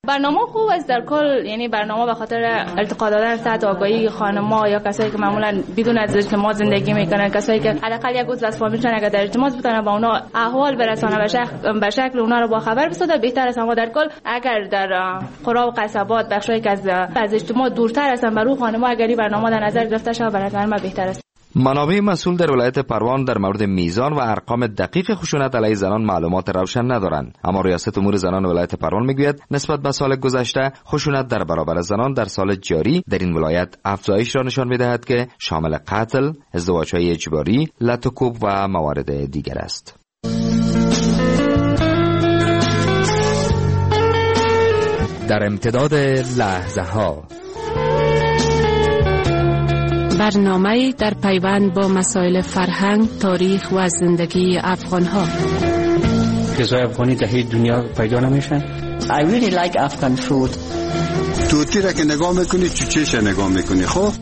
برنامه خوب است در کل، یعنی برنامه به خاطر ارتقا دادن سطح آگاهی خانم‌ها یا کسایی که معمولا بدون از اجتماع زندگی میکنن، کسایی که حداقل یک عضو از فامیلشون اگر در اجتماع بتونن با اونا احوال برسانه و شکل به شکل اونا رو با خبر بسازه بهتر است. اما در کل اگر در قرا و قصبات بخشایی که از از اجتماع دورتر هستن برای خانم‌ها اگر این برنامه در نظر گرفته شود برای ما بهتر است. منابع مسئول در ولایت پروان در مورد میزان و ارقام دقیق خشونت علیه زنان معلومات روشن ندارند، اما ریاست امور زنان ولایت پروان میگوید نسبت به سال گذشته خشونت در برابر زنان در سال جاری در این ولایت افزایش را نشان میدهد که شامل قتل، ازدواج‌های اجباری، لطوکوب و موارد دیگر است. در امتداد لحظه ها برنامه در پیوند با مسائل فرهنگ، تاریخ و زندگی افغان‌ها. غذای افغانی در هیچ دنیا پیدا نمیشن. I really like Afghan food. توتی را که نگاه میکنی چوچهش نگاه میکنی. خب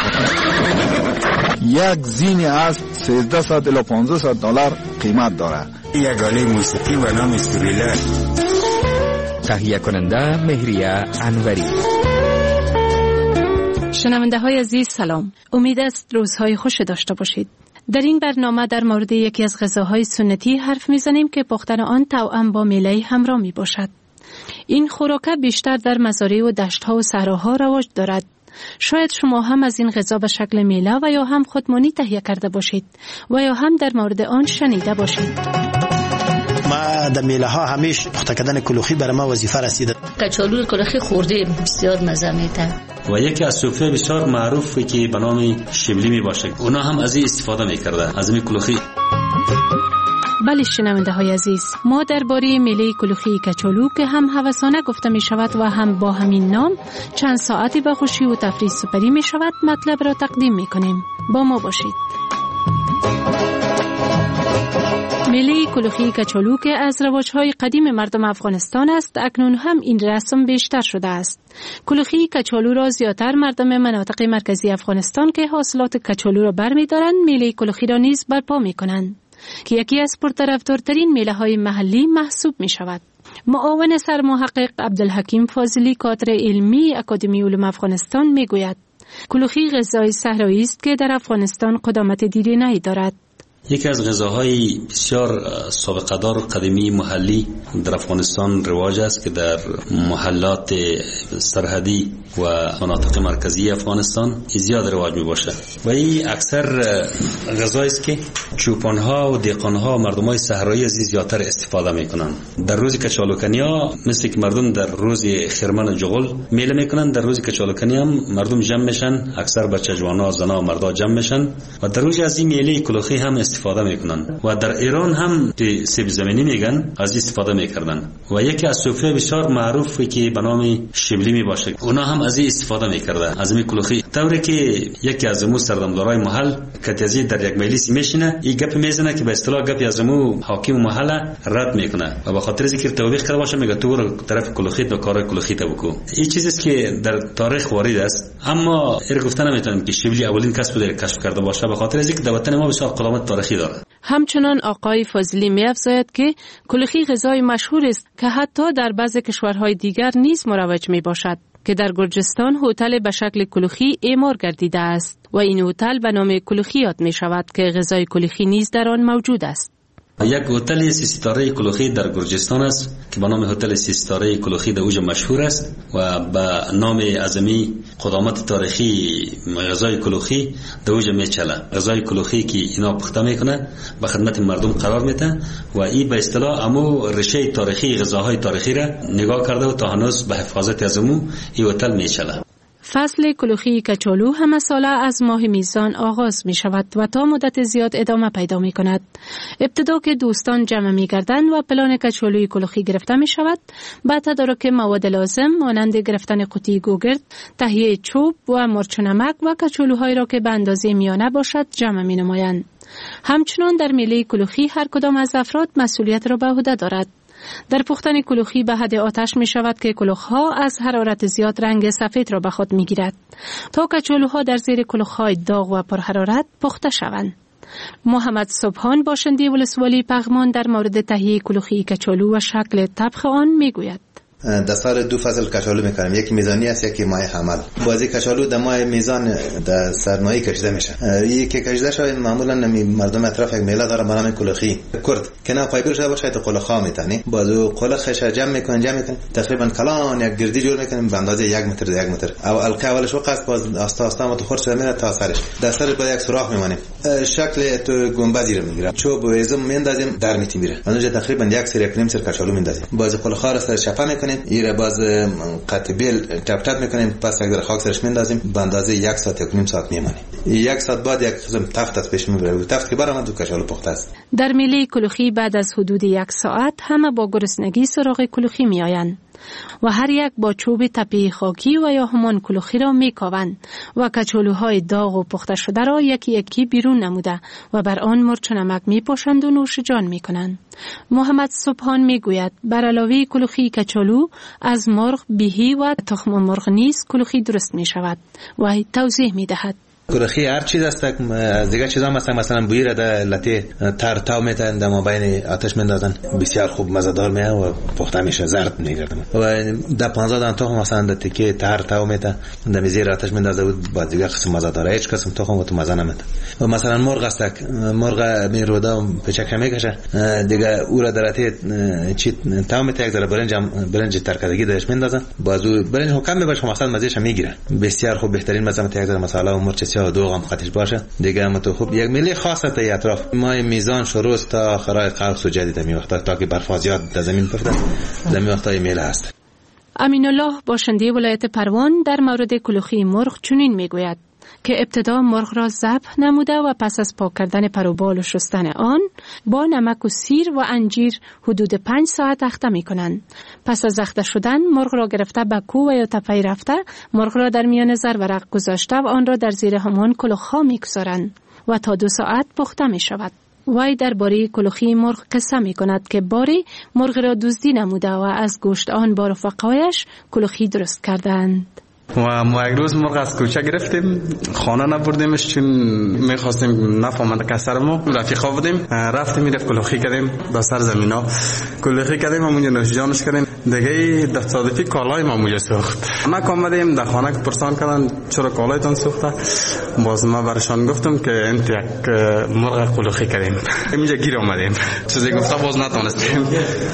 یک زین از سیزده صد الی پانزده صد دلار قیمت داره. یک آله موسیقی و نام سوریلا. تهیه کننده مهریه انوری. شنونده های عزیز سلام، امید است روزهای خوش داشته باشید. در این برنامه در مورد یکی از غذاهای سنتی حرف میزنیم که پختن آن توأم با میله همراه می باشد. این خوراک بیشتر در مزارع و دشت‌ها و صحراها رواج دارد. شاید شما هم از این غذا به شکل میله و یا هم خودمانی تهیه کرده باشید و یا هم در مورد آن شنیده باشید. ما در میله ها همیشه پخته کردن کلوخی برای ما وظیفه رسیده. کچالو کلوخی خورده بسیار مزه میده و یکی از سوفه بسیار معروفی که به نام شبلی می باشه، اونا هم از این استفاده میکرده، از این کلوخی. بله شنونده های عزیز، ما درباره میله کلوخی کچالو که هم هوسانه گفته می شود و هم با همین نام چند ساعتی به خوشی و تفریح سپری می شود مطلب را تقدیم می کنیم. با ما باشید. میله کلوخی کچالو که از رواج‌های قدیم مردم افغانستان است، اکنون هم این رسم بیشتر شده است. کلوخی کچالو را زیادتر مردم مناطق مرکزی افغانستان که حاصلات کچالو را برمی‌دارند، میله کلوخی را نیز برپا می‌کنند که یکی از پرطرفدارترین میله‌های محلی محسوب می‌شود. معاون سرمحقق عبدالحکیم فاضلی کادر علمی اکادمی علوم افغانستان می‌گوید کلوخی غذای صحرایی است که در افغانستان قدامت دیرینه‌ای دارد. یکی از غذاهای بسیار سابقه دار قدیمی محلی در افغانستان رواج است که در محلات سرحدی و مناطق مرکزی افغانستان زیاد رواج می باشه و این اکثر غذایی است که چوپان‌ها و دیقان‌ها و مردم‌های صحرایی از زیادتر استفاده می‌کنند. در روز کچالوکنیا مثل که مردم در روز خرمن جغل میله می‌کنند، در روز کچالوکنی هم مردم جمع میشن، اکثر بچه جوانا، زنا و مردا جمع میشن و در روز از این میله کلوخی هم استفاده میکنن و در ایران هم سیب زمینی میگن از استفاده میکردن و یکی از صوفه بسیار معروفی که به نام شبلی می باشه اونا هم از این استفاده میکرده، از این کلوخی، طوری که یکی از امو سردمدارای محل کتیزی در یک مجلس میشینه این گپ میزنه که به اصطلاح گپی از امو حاکم محل رد میکنه و به خاطر ذکر توبیخ کرده باشه میگه تو رو طرف کلوخی و کار کلوخی تا بکو. این چیزی است که در تاریخ وارد است، اما ایر گفتن نمیتونم که شبلی اولین کس بوده کشف کرده باشه، به خاطر اینکه در وطن ما بسیار قدامت تاریخی داره. همچنان آقای فاضلی می‌افزاید که کلوخی غذای مشهور است که حتی در بعضی کشورهای دیگر نیز مروج میباشد که در گرجستان هتل به شکل کلوخی اعمار گردیده است و این هتل به نام کلوخی یاد می شود که غذای کلوخی نیز در آن موجود است. یک هتل سی ستاره کلوخی در گرجستان است که به نام هتل سی ستاره کلوخی در اوج مشهور است و به نام اعظمی قدامت تاریخی غذای کلوخی در اوج میچله. غذای کلوخی که اینا پخته میکنه به خدمت مردم قرار میده و این به اصطلاح امو ریشه تاریخی غذاهای تاریخی را نگاه کرده و تا هنوز به حفاظت از امو این هتل میچله. فصل کلوخی کچالو همه ساله از ماه میزان آغاز می شود و تا مدت زیاد ادامه پیدا می کند. ابتدا که دوستان جمع می گردند و پلان کچالوی کلوخی گرفته می شود، بعد تدارک مواد لازم مانند گرفتن قوطی گوگرد، تهیه چوب و مرچ و نمک و کچالوهایی را که به اندازه میانه باشد جمع می نمایند. همچنان در میله کلوخی هر کدام از افراد مسئولیت را به عهده دارد. در پختن کلوخی به حد آتش می شود که کلوخ‌ها از حرارت زیاد رنگ سفید را به خود می گیرد تا کچالوها در زیر کلوخ‌های داغ و پرحرارت پخته شوند. محمد صبحان باشنده ولسوالی پغمان در مورد تهیه کلوخی کچالو و شکل طبخ آن می گوید. در سال دو فصل کچالو میکنم، یکی میزانی است یکی ماه حمل. بازی کچالو در ماه میزان در سرمایی کشیده میشه. یکی کشیده شده معمولا مردم اطراف یک میله داره به نام کلوخی کرد که نه فایبر شده باشه تو قلخا میتونی بازو قلخش جمع میکنن جمع میکنن تقریبا کلان یک گردی جور میکنیم به اندازه یک متر یک متر. او القه اولش وقت است باز آستا آستا متخور شده میره تا سرش. در سر با یک سوراخ میمانیم. شکل تو گنبدی رو میگیره. چوب و ازم میندازیم در میتی میره. اونجا تقریبا یک سر یک نیم سر کچالو میندازیم. باز قلخا را سر شفا میکنیم. ایره باز قطبیل تپ تپ میکنیم پس یک در خاک سرش میندازیم به اندازه یک ساعت یک نیم ساعت میمانیم. یک ساعت بعد یک قسم تفت از پیش میبره. تفت که برام تو کچالو پخته است. در میله کلوخی بعد از حدود یک ساعت همه با گرسنگی سراغ کلوخی میآیند و هر یک با چوب تپه خاکی و یا همان کلوخی را میکاوند و کچالوهای داغ و پخته شده را یکی یکی بیرون نموده و بر آن مرچ و نمک میپاشند و نوش جان میکنند. محمد سبحان میگوید بر علاوه کلوخی کچالو از مرغ، بیهی و تخم مرغ نیز کلوخی درست میشود و توضیح میدهد. کلوخی هر چیز است از دیگه چیزا مثلا مثلا بوی را در لطه تر تاو میتن در مابین آتش میندازن بسیار خوب مزه‌دار میشه و پخته میشه زرد میگردن و در پانزده دان تخم مثلا در تکه تر تاو میتن در زیر آتش میندازه و بعد دیگه قسم مزه‌دار هیچ قسم تخم تو مزه نمیده. و مثلا مرغ است مرغ می رودا پچک میکشه دیگه او را در لطه چی تاو میته یک ذره برنج برنج ترکدگی درش میندازن بازو برنج حکم میباشه مثلا مزهش میگیره بسیار خوب بهترین مزه میته یک ذره مصالحه و مرچ یا دو غم خاطرش باشه دیگه متو خوب یک میله خاصه تا اطراف مای میزان شروع تا آخرای قرص و جدید می وقتا تا که برف زیاد در زمین پفته زمین وقتای میله است. امین الله باشنده ولایت پروان در مورد کلوخی مرغ چنین میگوید که ابتدا مرغ را ذبح نموده و پس از پاک کردن پر و بال و شستن آن با نمک و سیر و انجیر حدود پنج ساعت اخته می کنند. پس از اخته شدن مرغ را گرفته به کو و یا تپه رفته مرغ را در میان زرورق گذاشته و آن را در زیر همان کلوخها می گذارند و تا دو ساعت پخته می شود. وی درباره کلوخی مرغ قصه می کند که باری مرغ را دزدی نموده و از گوشت آن با رفقایش کلوخی درست کردند. و ما یک روز مرغ از کوچه گرفتیم خانه نبردیمش چون میخواستیم نفهمند که سر ما رفیقا بودیم رفتیم میرفت کلوخی کردیم در سر زمین ها کلوخی کردیم و اونجا نوش جانش کردیم دیگه در تصادفی کالای ما اونجا سوخت ما آمدیم در خانه که پرسان کردن چرا کالایتان سوخته باز ما برشان گفتم که انت یک مرغ کلوخی کردیم اینجا گیر آمدیم چیزی گفته باز نتونستیم.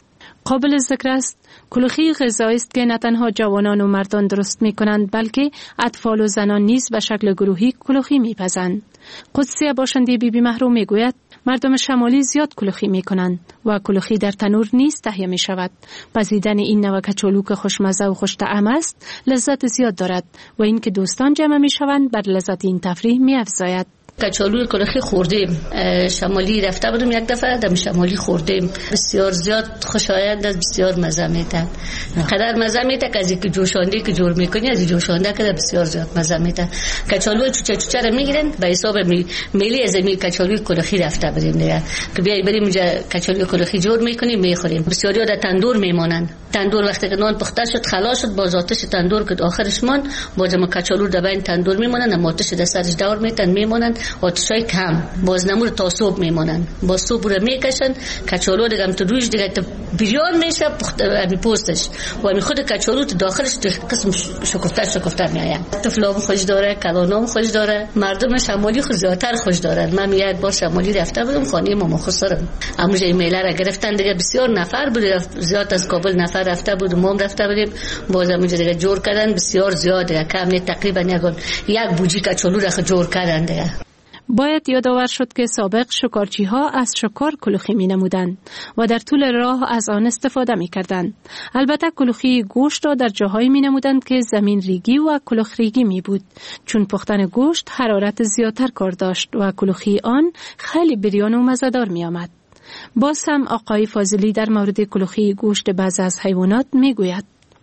قابل ذکر است کلوخی غذایی است که نه تنها جوانان و مردان درست می کنند بلکه اطفال و زنان نیز به شکل گروهی کلوخی می پزند. قدسیه باشنده بی بی محروم می گوید مردم شمالی زیاد کلوخی می کنند و کلوخی در تنور نیز تهیه می شود. پزیدن این نوع کچالو که خوشمزه و خوش طعم است لذت زیاد دارد و این که دوستان جمع می شوند بر لذت این تفریح می افزاید. کچالو کلوخی خوردیم شمالی رفته بودم یک دفعه دم شمالی خوردیم بسیار زیاد خوشایند است بسیار مزه میده قدر مزه میده که از اینکه جوشانده که جور میکنی از جوشانده که بسیار زیاد مزه میده. کچالو چوچه چوچه رو میگیرن به حساب می میلی از می کچالو کلوخی رفته بودیم دیگه که بیای بریم اونجا کچالو کلوخی جور میکنیم میخوریم بسیاری در تندور میمونن تندور وقتی که نان پخته شد خلاص شد باز آتش تندور که آخرش مان باز ما کچالو در بین تندور میمونن آتش در سرش دور میتن میمونن آتشای کم باز نمور تا صبح میمونن با صبح رو میکشن کچالو دیگه هم تو رویش دیگه بریان میشه می پوستش و می خود کچالو تو داخلش قسم شکفته شکفته میآید. طفلام خوش داره کلانام خوش داره مردم شمالی خود زیادتر خوش دارن. من یک بار شمالی رفته بودم خانه ماما خسرم امروز میله را گرفتن دیگه بسیار نفر بود زیاد از کابل نفر رفته بود ما رفته بودیم باز اونجا دیگه جور کردن بسیار زیاده کم نه تقریبا یک یک بوجی کچالو را جور کردن دیگه. باید یادآور شد که سابق شکارچی ها از شکار کلوخی می نمودند و در طول راه از آن استفاده می کردند. البته کلوخی گوشت را در جاهایی می نمودند که زمین ریگی و کلوخ ریگی می بود چون پختن گوشت حرارت زیادتر کار داشت و کلوخی آن خیلی بریان و مزه‌دار می آمد. باز هم آقای فاضلی در مورد کلوخی گوشت بعضی از حیوانات می گوید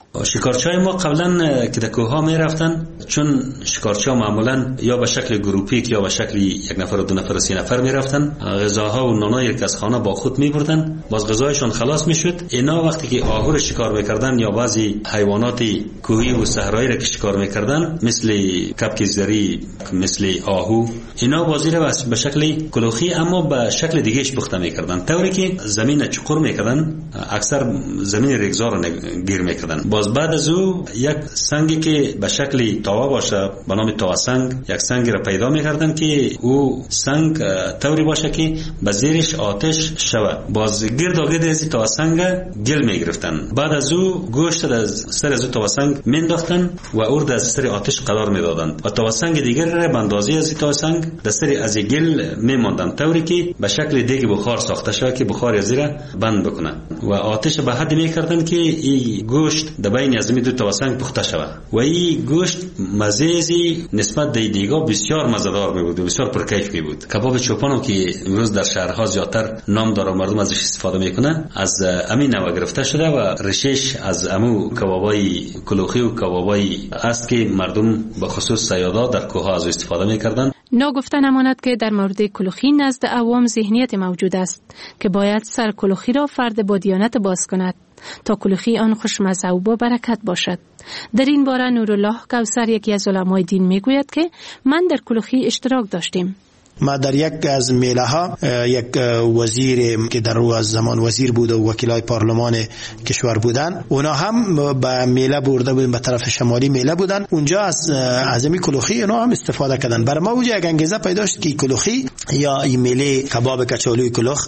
شکارچای ما قبلا که در کوه ها می رفتن، چون شکارچا معمولا یا به شکل گروپیک یا به شکل یک نفر و دو نفر و سه نفر می رفتن، غذاها و نانای که از خانه با خود می بردن، باز غذایشون خلاص می شد. اینا وقتی که آهو رو شکار میکردن یا بعضی حیوانات کوهی و صحرایی را که شکار میکردن مثل کبک زری، مثل آهو، اینا بازی را به شکل کلوخی اما به شکل دیگهش پخته میکردن، طوری که زمین چقور میکردن، اکثر زمین ریگزار رو گیر میکردن. باز بعد از او یک سنگی که به شکل تاوا باشه به نام تاوا سنگ، یک سنگی را پیدا میکردن که او سنگ طوری باشه که به زیرش آتش شود. باز گرد و گرد از تاوا سنگ گل میگرفتن. بعد از او گوشت از سر از تاوا سنگ مینداختن و اورد از سر آتش قرار میدادن و تاوا سنگ دیگر را به اندازه از تاوا سنگ در سر از گل میماندن، طوری که به شکل دیگ بخار ساخته شود که بخار از را بند بکنه و آتش به حد میکردن که این گوشت در بین از دو تاوا سنگ پخته شود و این گوشت مزه‌ای نسبت به دیگا بسیار مزه‌دار می بود و بسیار پرکیف می بود. کباب چوپانو که امروز در شهرها زیادتر نام داره و مردم ازش استفاده میکنن، از امین نوع گرفته شده و رشش از امو کبابای کلوخی و کبابای است که مردم به خصوص صیادا در کوه از استفاده میکردن. ناگفته نماند که در مورد کلوخی نزد عوام ذهنیت موجود است که باید سر کلوخی را فرد با دیانت باز کند تا کلوخی آن خوشمزه و با برکت باشد. در این باره نورالله کوثر یکی از علمای دین میگوید که من در کلوخی اشتراک داشتیم. ما در یک از میله ها یک وزیر که در رو از زمان وزیر بود و وکیلای پارلمان کشور بودن، اونا هم به میله برده بودن، به طرف شمالی میله بودن، اونجا از عزمی کلوخی اونا هم استفاده کردن. برای ما اونجا یک انگیزه پیدا شد که کلوخی یا این میله کباب کچالوی کلوخ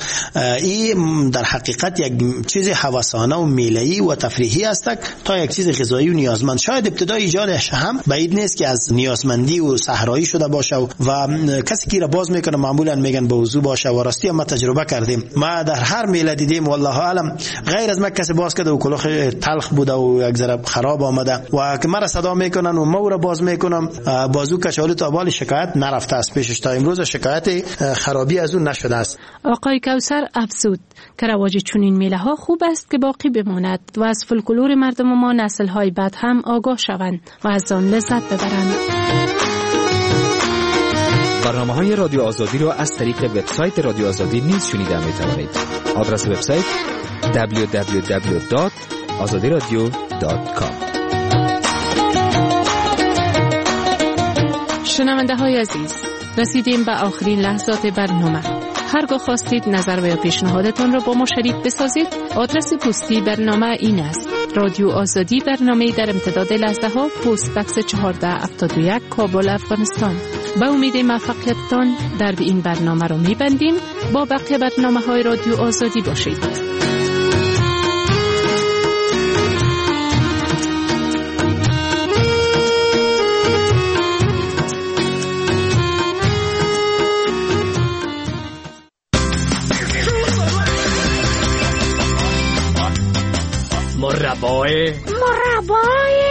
این در حقیقت یک چیز هوسانه و میله‌ای و تفریحی است تا یک چیز غذایی و نیازمند. شاید ابتدای ایجادش هم بعید نیست که از نیازمندی و صحرایی شده باشه و کسی که باز میکنه معمولا میگن به وضو باشه و راستی هم ما تجربه کردیم. ما در هر میله دیدیم والله علم غیر از ما کسی باز کرده و کلوخ تلخ بوده و یک ذره خراب آمده و که مرا صدا میکنن و ما را باز میکنم بازو کچالو تا بال شکایت نرفته است پیشش، تا امروز شکایت خرابی از اون نشده است. آقای کوثر افزود که رواج چنین میله ها خوب است که باقی بماند و از فولکلور مردم ما نسل های بعد هم آگاه شوند و از آن لذت ببرند. برنامه های رادیو آزادی را از طریق وبسایت رادیو آزادی نیز شنیده می توانید. آدرس وبسایت دبلیو دبلیو دبلیو دات آزادی رادیو دات کام. شنونده های عزیز، رسیدیم به آخرین لحظات برنامه. هرگاه خواستید نظر و یا پیشنهادتان را با ما شریک بسازید، آدرس پستی برنامه این است: رادیو آزادی، برنامه در امتداد لحظه ها، پست بکس چهارده هفتاد و یک، کابل، افغانستان. با امید موفقیتتان در این برنامه را می‌بندیم. با بقیه برنامه های رادیو آزادی باشید. مربای مربای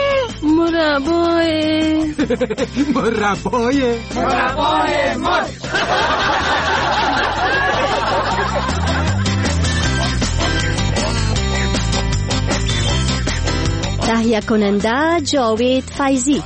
مربای مربای مربای مر تهیه کننده جاوید فیضی.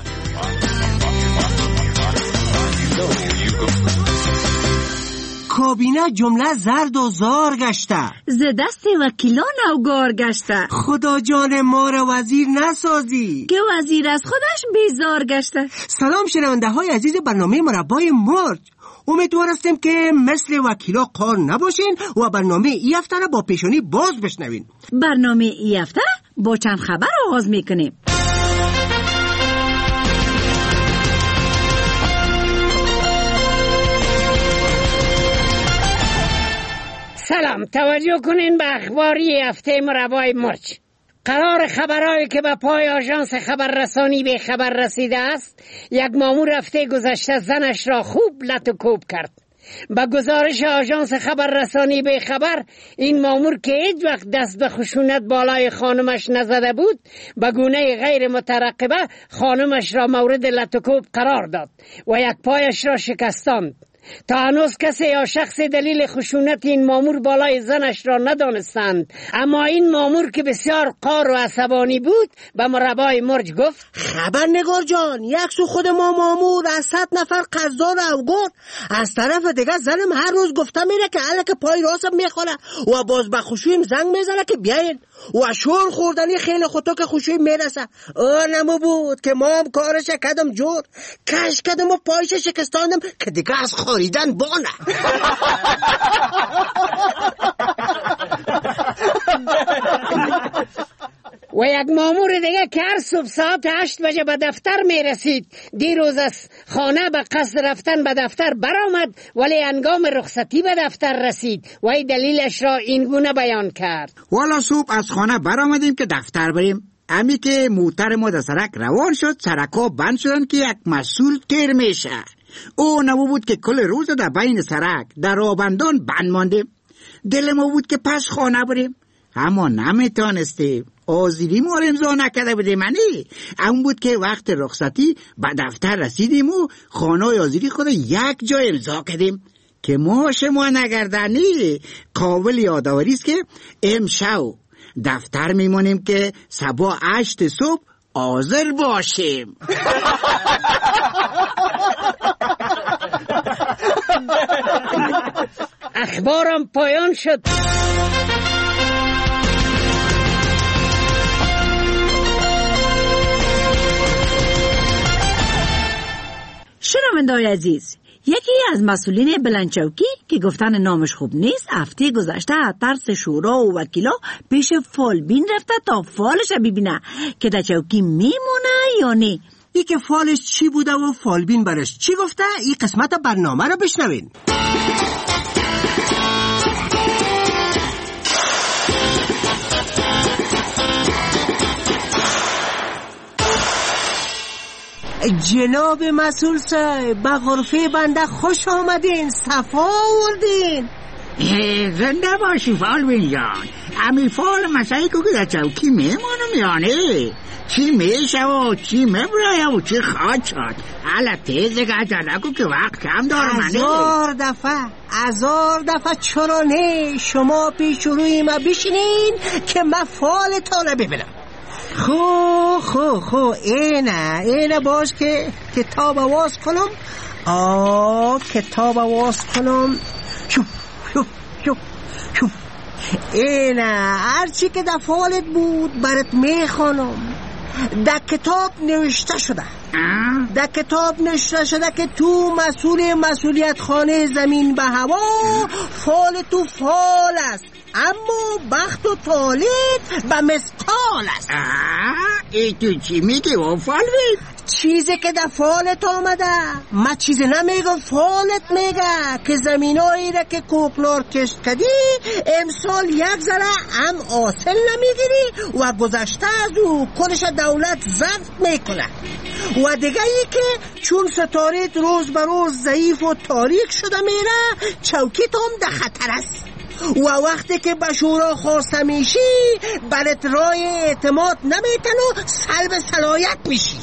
کابینه جمله زرد و زار گشته، ز دست وکیلان اوگار گشته. خدا جان ما را وزیر نسازی که وزیر از خودش بیزار گشته. سلام شنونده های عزیز برنامه مربای مرج، امیدوار هستیم که مثل وکیلا قار نباشین و برنامه ای هفته را با پیشانی باز بشنوین. برنامه ای هفته با چند خبر آغاز میکنیم. سلام، توجه کنین به اخباری هفته مربای مرج. قرار خبرهایی که به پای آژانس خبررسانی به خبر رسیده است، یک مامور هفته گذشته زنش را خوب لط و کوب کرد. با گزارش آژانس خبررسانی به خبر، این مامور که هیچ وقت دست به خشونت بالای خانمش نزده بود، به گونه غیر مترقبه خانمش را مورد لط و کوب قرار داد و یک پایش را شکستاند. تا هنوز کسی یا شخص دلیل خشونت این مامور بالای زنش را ندانستند، اما این مامور که بسیار قار و عصبانی بود به مربای مرج گفت: خبرنگار جان، یک سو خود ما مامور از صد نفر قصدار اوگرد، از طرف دیگه زنم هر روز گفته میره که الک پای راستم میخوره و باز به خشویم زنگ میزنه که بیاین و شور خوردنی خیلی خودتا که خوشوی میرسه. آنمو بود که ما هم کارش کدم جور کش کدم و پایش شکستاندم که دیگه از خاریدن بانه. و یک مامور دیگه که هر صبح ساعت هشت بجه به دفتر می رسید، دیروز از خانه به قصد رفتن به دفتر برآمد ولی هنگام رخصتی به دفتر رسید و این دلیلش را این گونه بیان کرد: والا صبح از خانه برآمدیم که دفتر بریم، امی که موتر ما در سرک روان شد، سرکا بند شدن که یک مسئول تیر میشه. او نمو بود که کل روز در بین سرک در آبندان بند ماندیم. دل ما بود که پس خانه بریم اما نمیتونستیم، آزیری ما رو امضا نکرده بودیم. منی اون بود که وقت رخصتی به دفتر رسیدیم و خانه آزیری خود یک جای امضا کردیم که ما شما نگردنی قابل یادآوری است که امشب دفتر میمونیم که صبح هشت صبح حاضر باشیم. اخبارم پایان شد. شنونده‌های عزیز، یکی از مسئولین بلندچوکی که گفتن نامش خوب نیست، هفته گذشته از ترس شورا و وکیلا پیش فالبین رفته تا فالش ببینه که در چوکی میمونه یا نه. ای که فالش چی بوده و فالبین برش چی گفته، این قسمت برنامه رو بشنوین. جناب مسئول صاحب، به غرفه بنده خوش آمدین، صفا آوردین. زنده باشی فالبین جان. امی فال مسایی که در چوکی میمونم یا نه؟ چی میشه و چی میبرایم و چی خواهد شد؟ حالا تیز گجنکو که وقت کم دارم. هزار دفعه هزار دفعه چرا نه شما پیش روی ما بشینین که من فالتانه ببینم. خو خو خو اینه اینه باش که کتاب آواز کنم. آه کتاب آواز کنم. شوف شوف شوف شوف اینه هرچی که در فالت بود برات میخوانم. در کتاب نوشته شده در کتاب نوشته شده که تو مسئول مسئولیت خانه زمین به هوا، فال تو فال است اما بخت و طالت به مثقال است. ای تو چی میگی و فالبین؟ چیزی که در فالت آمده. من چیزی نمیگم، فالت میگه که زمینایی را که کوکنار کشت کردی امسال یک ذره هم حاصل نمیگیری و گذشته از او کلش دولت ضبط میکنه. و دیگه ای که چون ستارت روز به روز ضعیف و تاریک شده میره، چوکیت هم در خطر است و وقتی که به شورا خواسته میشی برات رای اعتماد نمیتن و سلب صلاحیت میشی.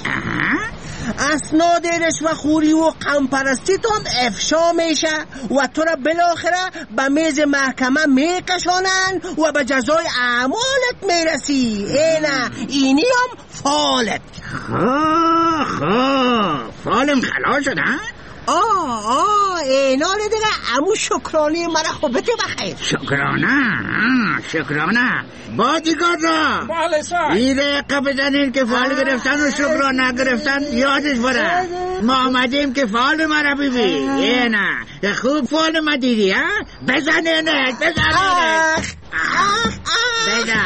اسناد رشوه‌خوری و قوم‌پرستی هم افشا میشه و تو را بالاخره به میز محکمه میکشانن و به جزای اعمالت میرسی. اینه اینی هم فالت. خواه خواه فالم خلاص شده. آه آه اینال دیگه امو شکرانی من خوبتی بخیر. شکرانه شکرانه بادیگارد را بله سر این رقه بزنین که فال گرفتن و شکرانه گرفتن یادش بره. ما آمدیم که فال مرا ببین. یه نه خوب فال ما دیدی ها؟ بزنینش بزنینش بزن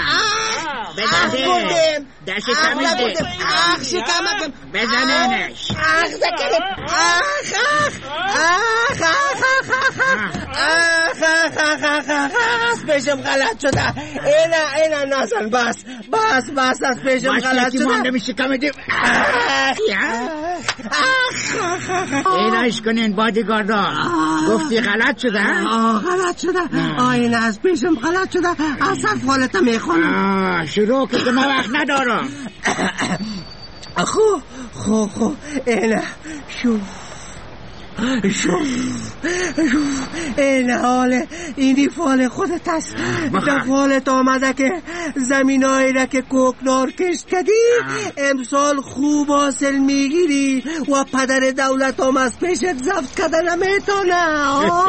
بزن در شکمش ده آخ شکمکم بزنینش آخ زکرم آخ آخ آخ آخ آخ آخ آخ آخ پیشم غلط شده. اینا اینا نازن بس بس بس از پیشم غلط شده. مانده می شکم ده ایناش کنین بادیگاردا. گفتی غلط شده؟ آه غلط شده. آه اینا از پیشم غلط شده. اصلا فالتا میخونم. شروع که ما وقت ندارم. خو خو خو اینه شوف این حال اینی فال خودت است. در فالت آمده که زمینایی را که کوکنار کشت کردی امسال خوب حاصل میگیری و پدر دولت هم از پیشت زفت کردن نمیتونه.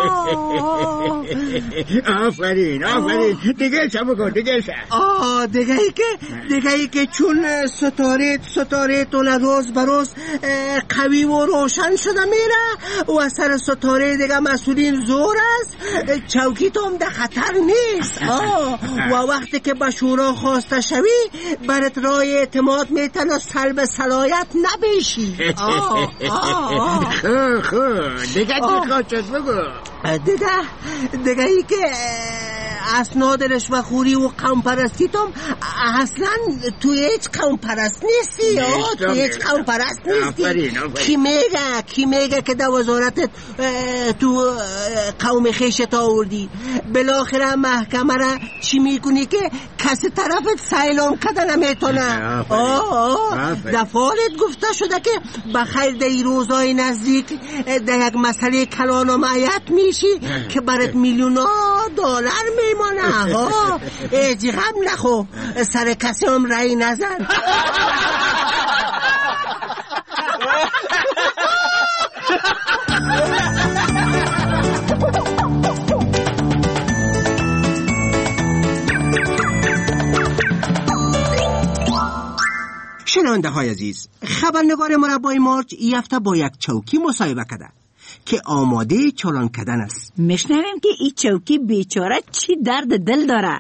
آفرین آفرین دیگه چه بکن دیگه چه آه دیگه ای که دیگه ای که چون ستاره ستاره تو روز بروز قوی و روشن شده میره و سر ستاره دیگه مسئولین زور است، چوکی تو هم در خطر نیست. آه و وقتی که به شورا خواسته شوی برات رای اعتماد میتن و سلب صلاحیت نبیشی. آه آه خو خو دیگه چی خواهد شد بگو. دیگه دیگه ای که اسناد رشوه‌خوری و قوم پرستی تو اصلا تو هیچ قوم پرست نیستی. تو هیچ قوم پرست نیستی. کی میگه کی میگه که در وزارت تو قوم خیشت آوردی؟ بالاخره محکمه را چی میکنی که کسی طرفت سیلام کده نمیتونه؟ آه آه دفعالت گفته شده که بخیر در این روزای نزدیک در یک مسئله کلان و معیت میشی که برات میلیون دلار میمانه. ها ایجی غم نخو، سر کسی هم رای نزن. شنونده های عزیز، خبرنگار مربای مارچ یفته با یک چوکی مصاحبه کرده که آماده چالان کردن است. میشنویم که این چوکی بیچاره چی درد دل داره.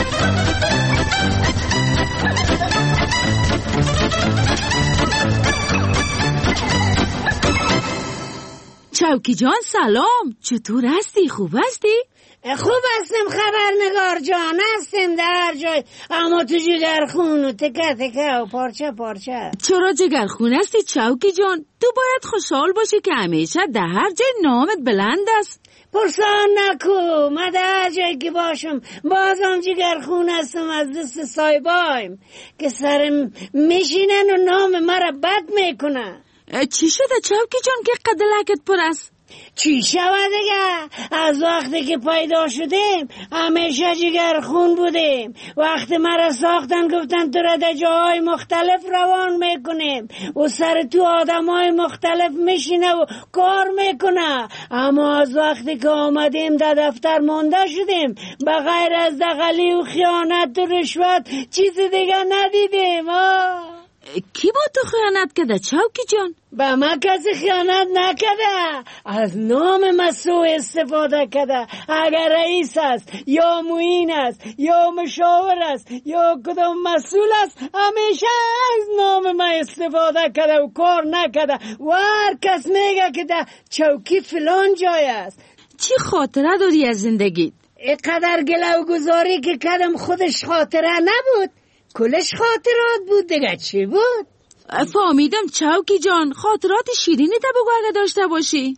چوکی جان سلام، چطور هستی؟ خوب هستی؟ خوب هستم خبرنگار جان، هستم در جای، اما تو جگرخون و تکه تکه و پارچه پارچه. چرا جگرخون هستی چوکی جان؟ تو باید خوشحال باشی که همیشه در هر جای نامت بلند است. پرسان نکو، من در هر جایی که باشم بازم جگرخون هستم از دست سایبایم که سرم میشینن و نام مرا بد میکنن. چی شده چوکی جان که قدلکت پر است؟ چی شود دیگه؟ از وقتی که پیدا شدیم همیشه جگرخون بودیم. وقتی مرا ساختن گفتن تو را در جاهای مختلف روان میکنیم و سر تو آدم های مختلف میشینه و کار میکنه، اما از وقتی که آمدیم در دفتر مانده شدیم بغیر از دغلی و خیانت و رشوت چیز دیگه ندیدیم. آه کی با تو خیانت کرده چوکی جان؟ با من کسی خیانت نکده، از نام من سوء استفاده کرده. اگر رئیس است یا معین است یا مشاور است یا کدام مسئول است همیشه از نام من استفاده کرده و کار نکده و هر کس میگه که در چوکی فلان جای است. چی خاطره داری از زندگیت؟ اینقدر گلو گذاری که کردم خودش خاطره نبود، کلش خاطرات بود دیگه. چی بود؟ فهمیدم چوکی جان، خاطرات شیرینی تا بگو اگه داشته باشی.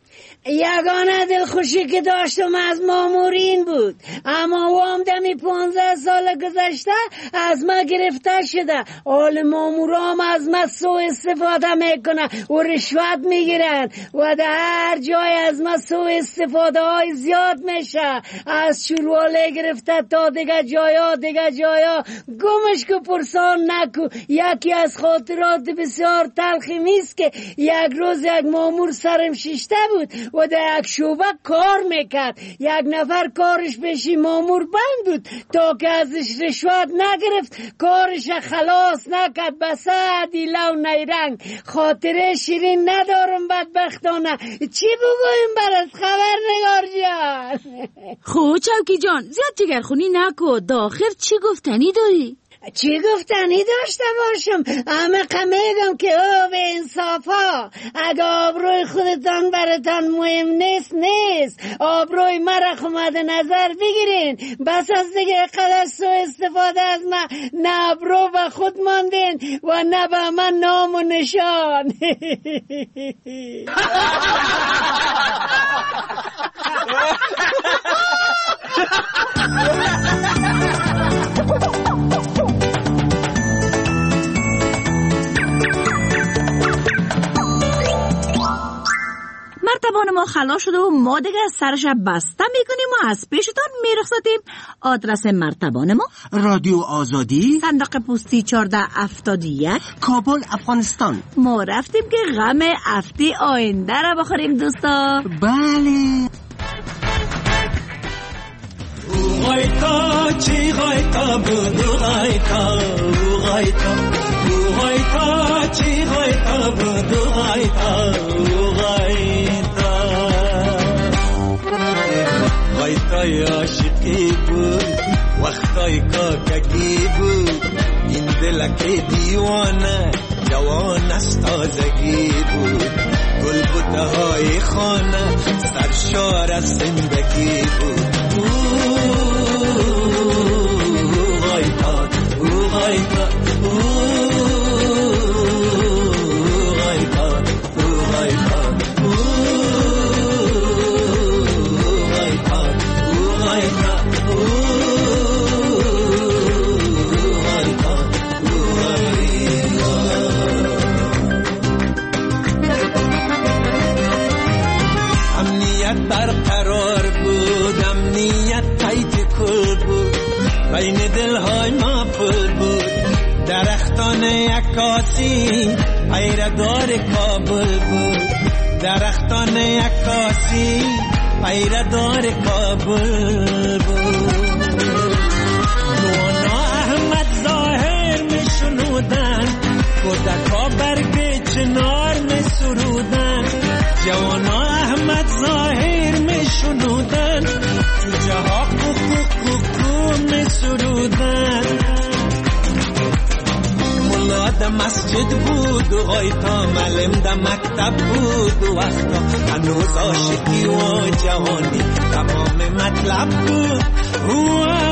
یگانه دلخوشی که داشتم از مامورین بود، اما وام دمی پانزده سال گذشته از ما گرفته شده. حال مامورام از ما سوء استفاده میکنه و رشوت میگیرن و در هر جای از ما سوء استفاده های زیاد میشه، از شورواله گرفته تا دیگه جایا دیگه جایا. گمش که پرسان نکو. یکی از خاطرات بسیار تلخی میست که یک روز یک مامور سرم شیشته بود و در یک شعبه کار میکرد. یک نفر کارش پیشی مامور بند بود تا که ازش رشوت نگرفت کارش خلاص نکرد. بسه دیله و نیرنگ. خاطره شیرین ندارم بدبختانه. چی بگویم برات خبرنگار جان؟ خب چوکی جان زیاد جگرخونی نکو، داخل چی گفتنی داری؟ چی گفتنی داشته باشم؟ همه میگم که او به انصافا اگه آبروی خودتان براتان مهم نیست نیست، آبروی مرا خمد نظر بگیرین. بس از دیگه قدر سو استفاده از من نه آبرو به خود ماندین و نه به من نام و نشان. مرتبان خلاص شده و ما دیگه سرش بسته میکنیم و از پیشتان میرخصتیم. آدرس مرتبان ما رادیو آزادی، صندوق پستی چهارده هفتاد و یک، کابل، افغانستان. ما رفتیم که غم هفته آینده را بخوریم دوستا. بله. غایتا چی غایتا بودو غایتا غایتا غایتا چی غایتا بودو غایتا غایتا غایتای عاشقی بود وقتای کاکگی بود این دلک دیوانه جوان از تازگی بود گل بوته های خانه سرشار از زندگی بود غایتا غایتا غایتا برقرار بود، امنیت تایت کل بود، بین دلهای ما پر بود. درختان عکاسی پیردار کابل بود، درختان عکاسی پیردار کابل بود. نوانا احمد ظاهر می شنودن، کودکا برگ چنار می سرودن. جوانا احمد ظاهر می شنودن، جوجه ها کوکو کوکو می سرودن. ملا ده مسجد بود و غایتا معلم ده مکتب بود و وقتا هنوز عاشقی و جوانی تمام مطلب بود.